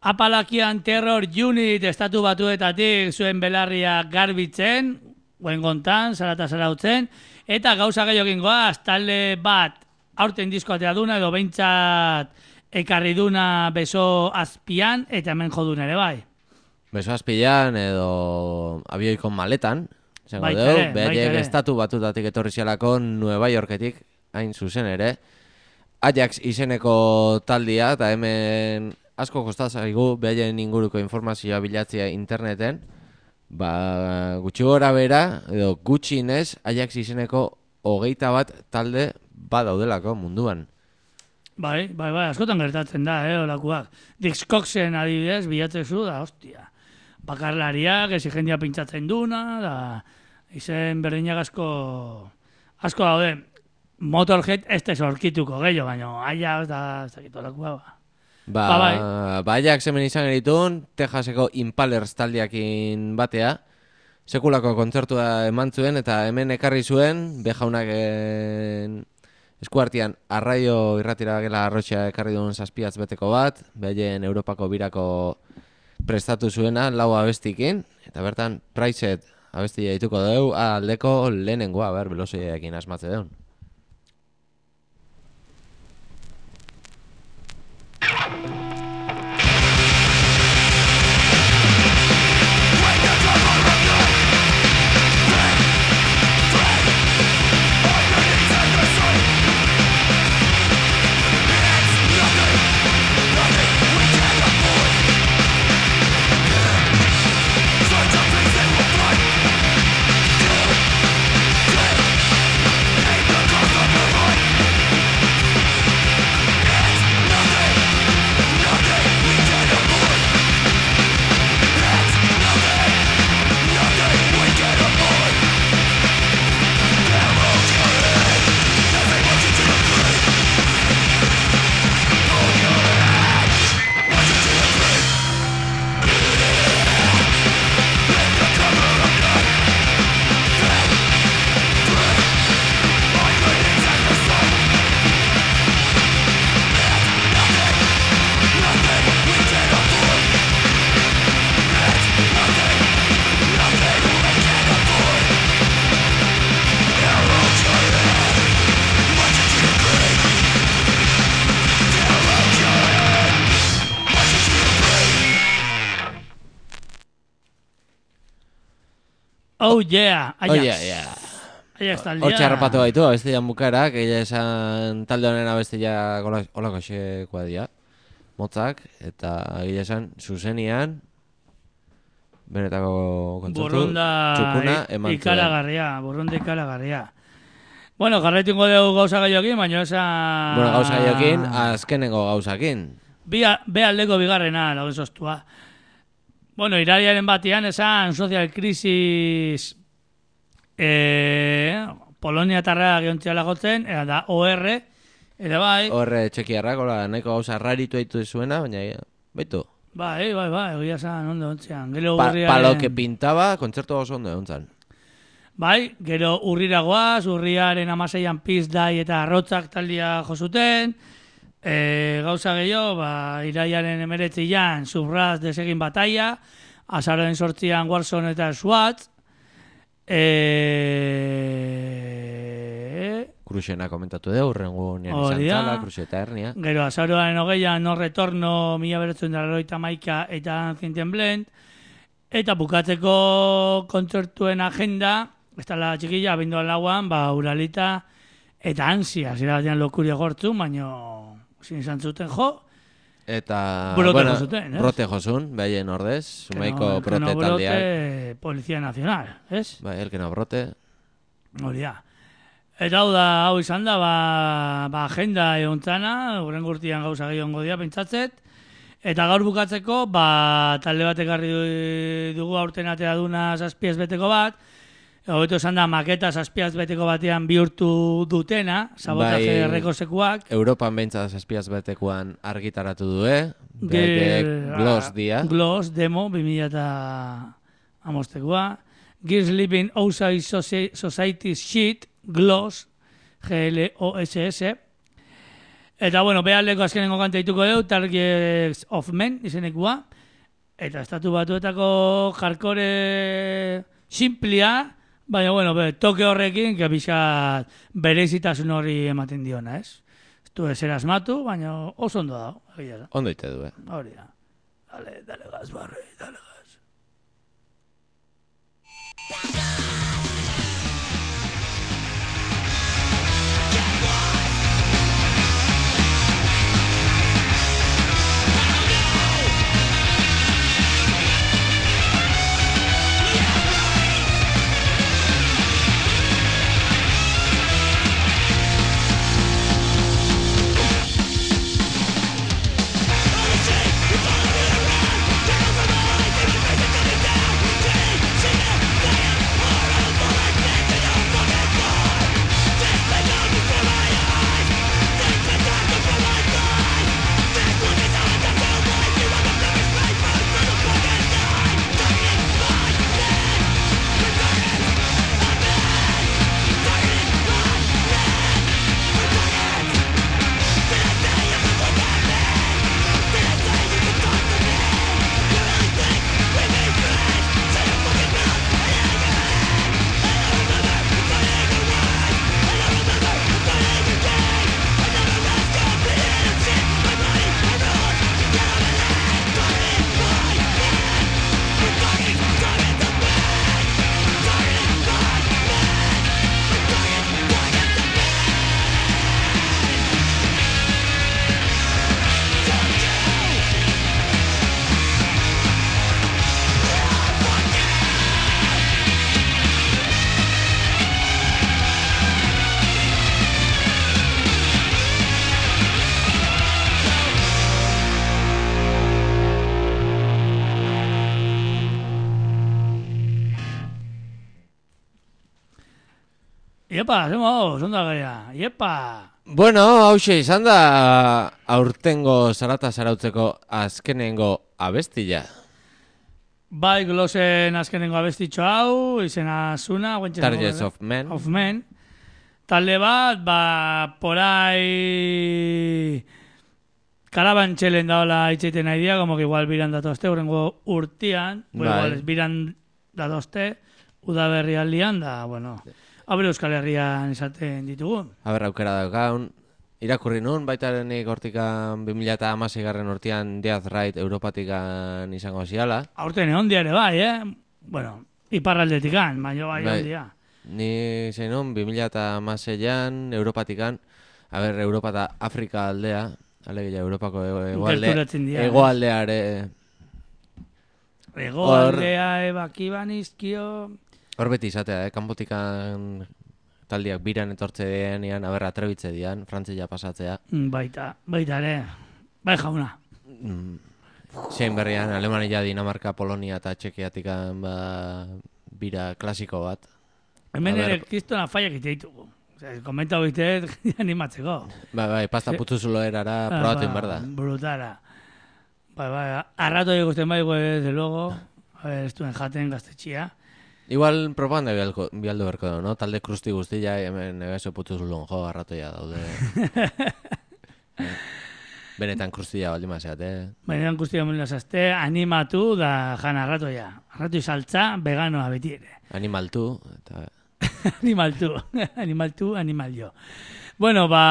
Apalakian Terror Unit estatu batuetatik zuen belarria garbitzen, guen gontan, zara eta zara utzen, eta gauza gehiokin goaz, talde bat aurten diskoatea duna, edo behintzat ekarri duna beso azpian, eta hemen jodun ere bai. Beso azpian edo abioiko maletan, zango Baita deu, ere, behaiek baita ere. estatu batutatik etorri zialako Nueva Yorketik, hain zuzen ere, Ajax izeneko taldia, eta hemen asko kostazaigu behaien inguruko informazioa bilatzea interneten, ba, gutxi gora bera, edo gutxinez, Ajax izeneko hogeita bat talde badaudelako munduan. Bai, bai, bai, askotan gertatzen da, eh, olakoak. Discogsen adibidez, bilatzezu da, hostia. Bakarlariak, exigendia pintzatzen duna, da, izen berdinak asko, asko daude. Motorhead ez te sorkituko gehiago, baina Ajax da, ez dakit olakoa, ba. Ba, Ba, bai. ba Ajax hemen izan eritun, Texaseko Impalers taldiakin batea, sekulako kontzertua eman zuen, eta hemen ekarri zuen, bejaunak eskuartian arraio irratira gela arrotxa ekarri duen zazpiaz beteko bat, behaien Europako birako prestatu zuena, lau abestikin, eta bertan Priced abestia dituko dugu, aldeko lehenengoa, ber, belosoiekin asmatze deun. Oh yeah, Ajax. Oh yeah, yeah. Ajax taldea. Hortxe harrapatu gaitu, abestian bukarak, egia esan talde honen abestia olako xekoa dira, motzak, eta egia esan zuzenian, benetako kontzertu, Burrunda txukuna eman zuen. ikaragarria, burrunda ikaragarria. Bueno, jarraitingo dugu gauza gaiokin, baina esan... Bueno, gauza gaiokin, azkenengo gauzakin. Bi, be aldeko bigarrena, lagun sostua. Bueno, irariaren batian esan social crisis eh, Polonia tarra gehontziala gotzen, era da O R, ere bai. Horre txekiarrak, hola, nahiko gauza raritu eitu zuena, baina baitu. Bai, bai, bai, egia esan ondo ontzean. Gero Pa, urriaren... Palo que pintaba, kontzertu oso ondo egon. Bai, gero urriragoaz, urriaren amaseian Pizdai eta Arrotzak taldia josuten, e, gauza gehiago, ba, iraiaren emeretzian Subraz desegin bataia, azaroen sortzian Warzone eta SWAT, e... Krusena komentatu dugu, urrengo nian izan Hori da. zala, Kruse eta Hernia. Gero azaroaren hogeian No Retorno, mila beretzen dara maika eta Zinten Blend, eta bukatzeko kontzertuen agenda, ez la txikilla, abenduan lauan, ba, Uralita eta Ansia, zira batean lokuria gortzu, baino zin izan zuten jo, Eta, brote bueno, josuten, ez? brote josun, behaien ordez, sumaiko Que no- que brote no brote, taldeak. Policía Nacional, ez? Bai, elkena brote. Hori da. Eta hau da, hau izan da, ba, ba agenda egontzana, horren gurtian gauza gehiongo dira, pentsatzet. Eta gaur bukatzeko, ba, talde bat ekarri dugu aurten atera duna zazpiaz beteko bat, hobeto esan da maketa zazpiaz beteko batean bihurtu dutena, sabotaje Bai, errekosekuak. Europan behintzat zazpiaz betekuan argitaratu du, eh? Ge- Behaiek Gloss dia. Gloss, demo, bi mila eta amostekoa. Gears Living Outside Soci- Society Shit, Gloss, G L O S S. Eta, bueno, behaldeko azkenengo kanta dituko deu, Targets of Men izenekua. Eta estatu batuetako hardcore simplia, baina, bueno, be, toke horrekin, que pixat berezitasun horri ematen diona, ez? Ez du ezer asmatu, baina oso ondo da. Ondo ite du, eh? Hori da. Dale, dale gas, barri, dale gas. Iepa, zemo, zonda gaia, iepa! Bueno, hause izan da aurtengo zarata zarautzeko azkenengo abestila. Bai, Glosen azkenengo abestitxo hau, izena zuna, Targets of Men. Of Men. Talde bat, ba, porai karabantxelen daola itxeiten nahi dia, como que igual biran datozte, horrengo urtian, bai. Igual ez biran datozte, udaberri aldian, da, bueno, haber Euskal Herrian izaten ditugu. Haber aukera daukaun, irakurri nun, baitarenik hortikan bi mila hamasei garren urtean Death Ride Europatikan izango ziala. Aurten egon ere bai, eh? Bueno, iparraldetikan, baina bai egon dia. Ni zein nun, bi mila hamaseian Europatikan, haber, Europa eta Afrika aldea, alegia Europako egoaldea, egoaldeare... Egoaldea ebakiban izkio... Hor beti izatea, eh? Kanpotikan taldiak biran etortze denean, aber atrebitze dian, frantzia pasatzea. Baita, baita ere, bai jauna. Mm. Zein berrian, Alemania, Dinamarka, Polonia eta Txekiatikan ba, bira klasiko bat. Hemen ere kristona faiak ite ditugu. Komenta hoitet animatzeko. Bai, bai, pasta putzuzulo erara probatu inbar da. Brutara. Bai, bai, arrato ikusten bai, desde luego, ez duen jaten gaztetxia. Igual propaganda bialdo berko da, no? Talde krusti guztia, hemen egazo putuzulun jo, arratoia daude. Benetan krustia baldi mazeat, eh? Benetan krustia baldi mazeazte, animatu da jan arratoia. Arratoi saltza, veganoa beti ere. Animaltu. Eta... animaltu, animaltu, animal jo. Bueno, ba...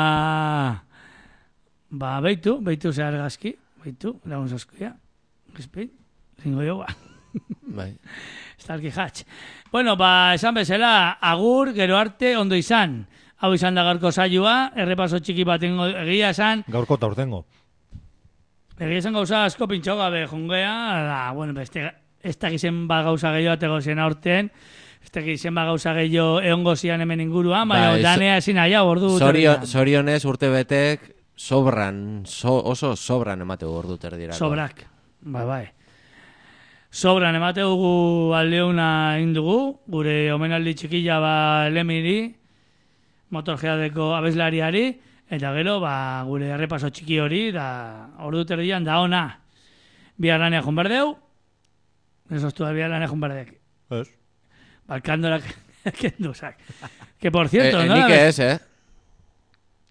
Ba, beitu, beitu zehar gazki, beitu, lagun zazkoia. Gizpein, zingo joa. Bai. Estalki hatx. Bueno, ba, esan bezala, agur, gero arte, ondo izan. Hau izan da gaurko saioa, errepaso txiki batengo egia esan. Gaurko eta urtengo. Egia esan gauza asko pintxo gabe jungea, da, bueno, beste, ez da gizen ba gauza gehiago atego zen aurten, ez da gizen ba gauza gehiago egongo zian hemen inguruan, baina ba, danea ezin aia, ordu Zorionez Sorio, urte betek, sobran, so, oso sobran emateu ordu terdirako. Sobrak, bai, bai. Sobran emateugu aldeuna indugu, gure omenaldi txikilla ba lemiri, motorgeadeko abeslariari, eta gero ba, gure errepaso txiki hori, da ordu terdian da ona. Bihar lanea junberdeu, ez oztu da bihar lanea junberdek. Ez. Balkandorak kenduzak. Que por cierto, eh, ¿no? Ni que es, eh?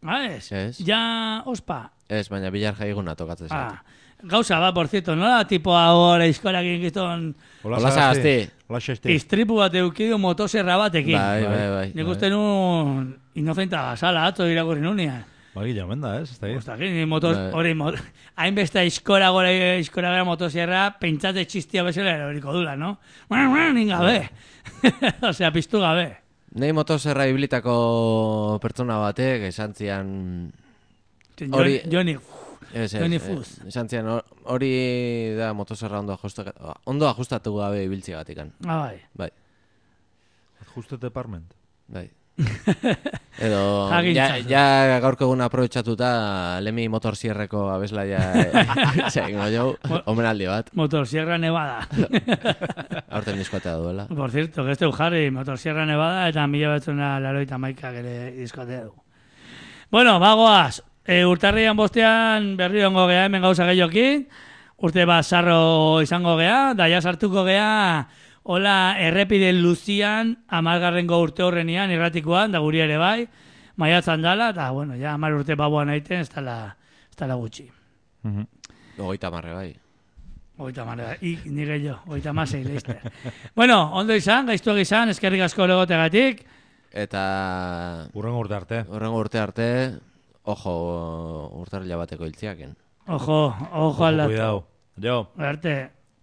Ah, ez? Ez. Ja, ospa. Ez, baina bilar jaiguna tokatzen zait. Ah, gauza ba, por cierto, nola tipo ahora eskola gizton Hola, Sagasti. Hola, Sagasti. istripu bat eukidu motoserra batekin. Bai, bai, bai. Nik uste nun inocenta sala, atzo irakurri nunean. Bagi jamenda, ez? Ez Osta, ni motos, hori, mot, hainbeste iskora gora iskora bera motosierra, pentsate txistia bezala eroriko dula, no? Ninga be. Osea, piztu gabe. Nei motoserra ibilitako pertsona batek esan zian... Hori... Joni... Ez, ez, Joni ez, Fuz. esan zian hori da motoserra ondo ajustatu, ondo ajustatu gabe ibiltziagatikan. Ah, bai. Bai. Just department. Bai. Edo, ja, ja gaurko egun aprobetxatuta Lemi motorsierreko abeslaia zein jo, omenaldi bat. Motorsierra Nevada. Aurten diskotea duela. Por cierto, que este jarri Motorsierra Nevada eta mila betzuna laroita maika gere diskotea du. Bueno, bagoaz, e, urtarrian bostean berri ongo gea hemen gauza gehiokin, urte bat sarro izango gea, daia sartuko gea hola, errepide luzian, amargarrengo urte horrenian, irratikoan, da guri ere bai, maiatzan dala, eta, bueno, ja, amar urte babuan aiten, ez dala, ez dala gutxi. Ogeita marre bai. Ogeita marre bai, ik, nire jo, ogeita masei, leizter. Bueno, ondo izan, gaiztuak izan, eskerrik asko legotegatik. Eta... Urrengo urte arte. Urrengo urte arte, ojo, urtarrila bateko hiltziaken. Ojo, ojo aldatu. Cuidado. Jo. Arte.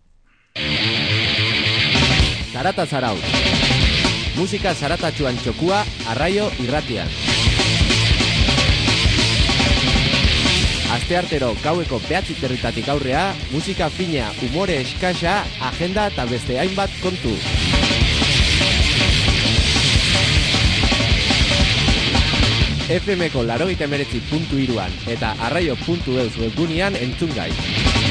Zarata zarau. Musika zaratatxuan txokua, arraio irratian. Asteartero gaueko behatzi territatik aurrea, musika fina, umore eskasa, agenda eta beste hainbat kontu. F Mko larogeita hemeretzi puntu hiruan eta arraio puntu eus webgunean entzun gai.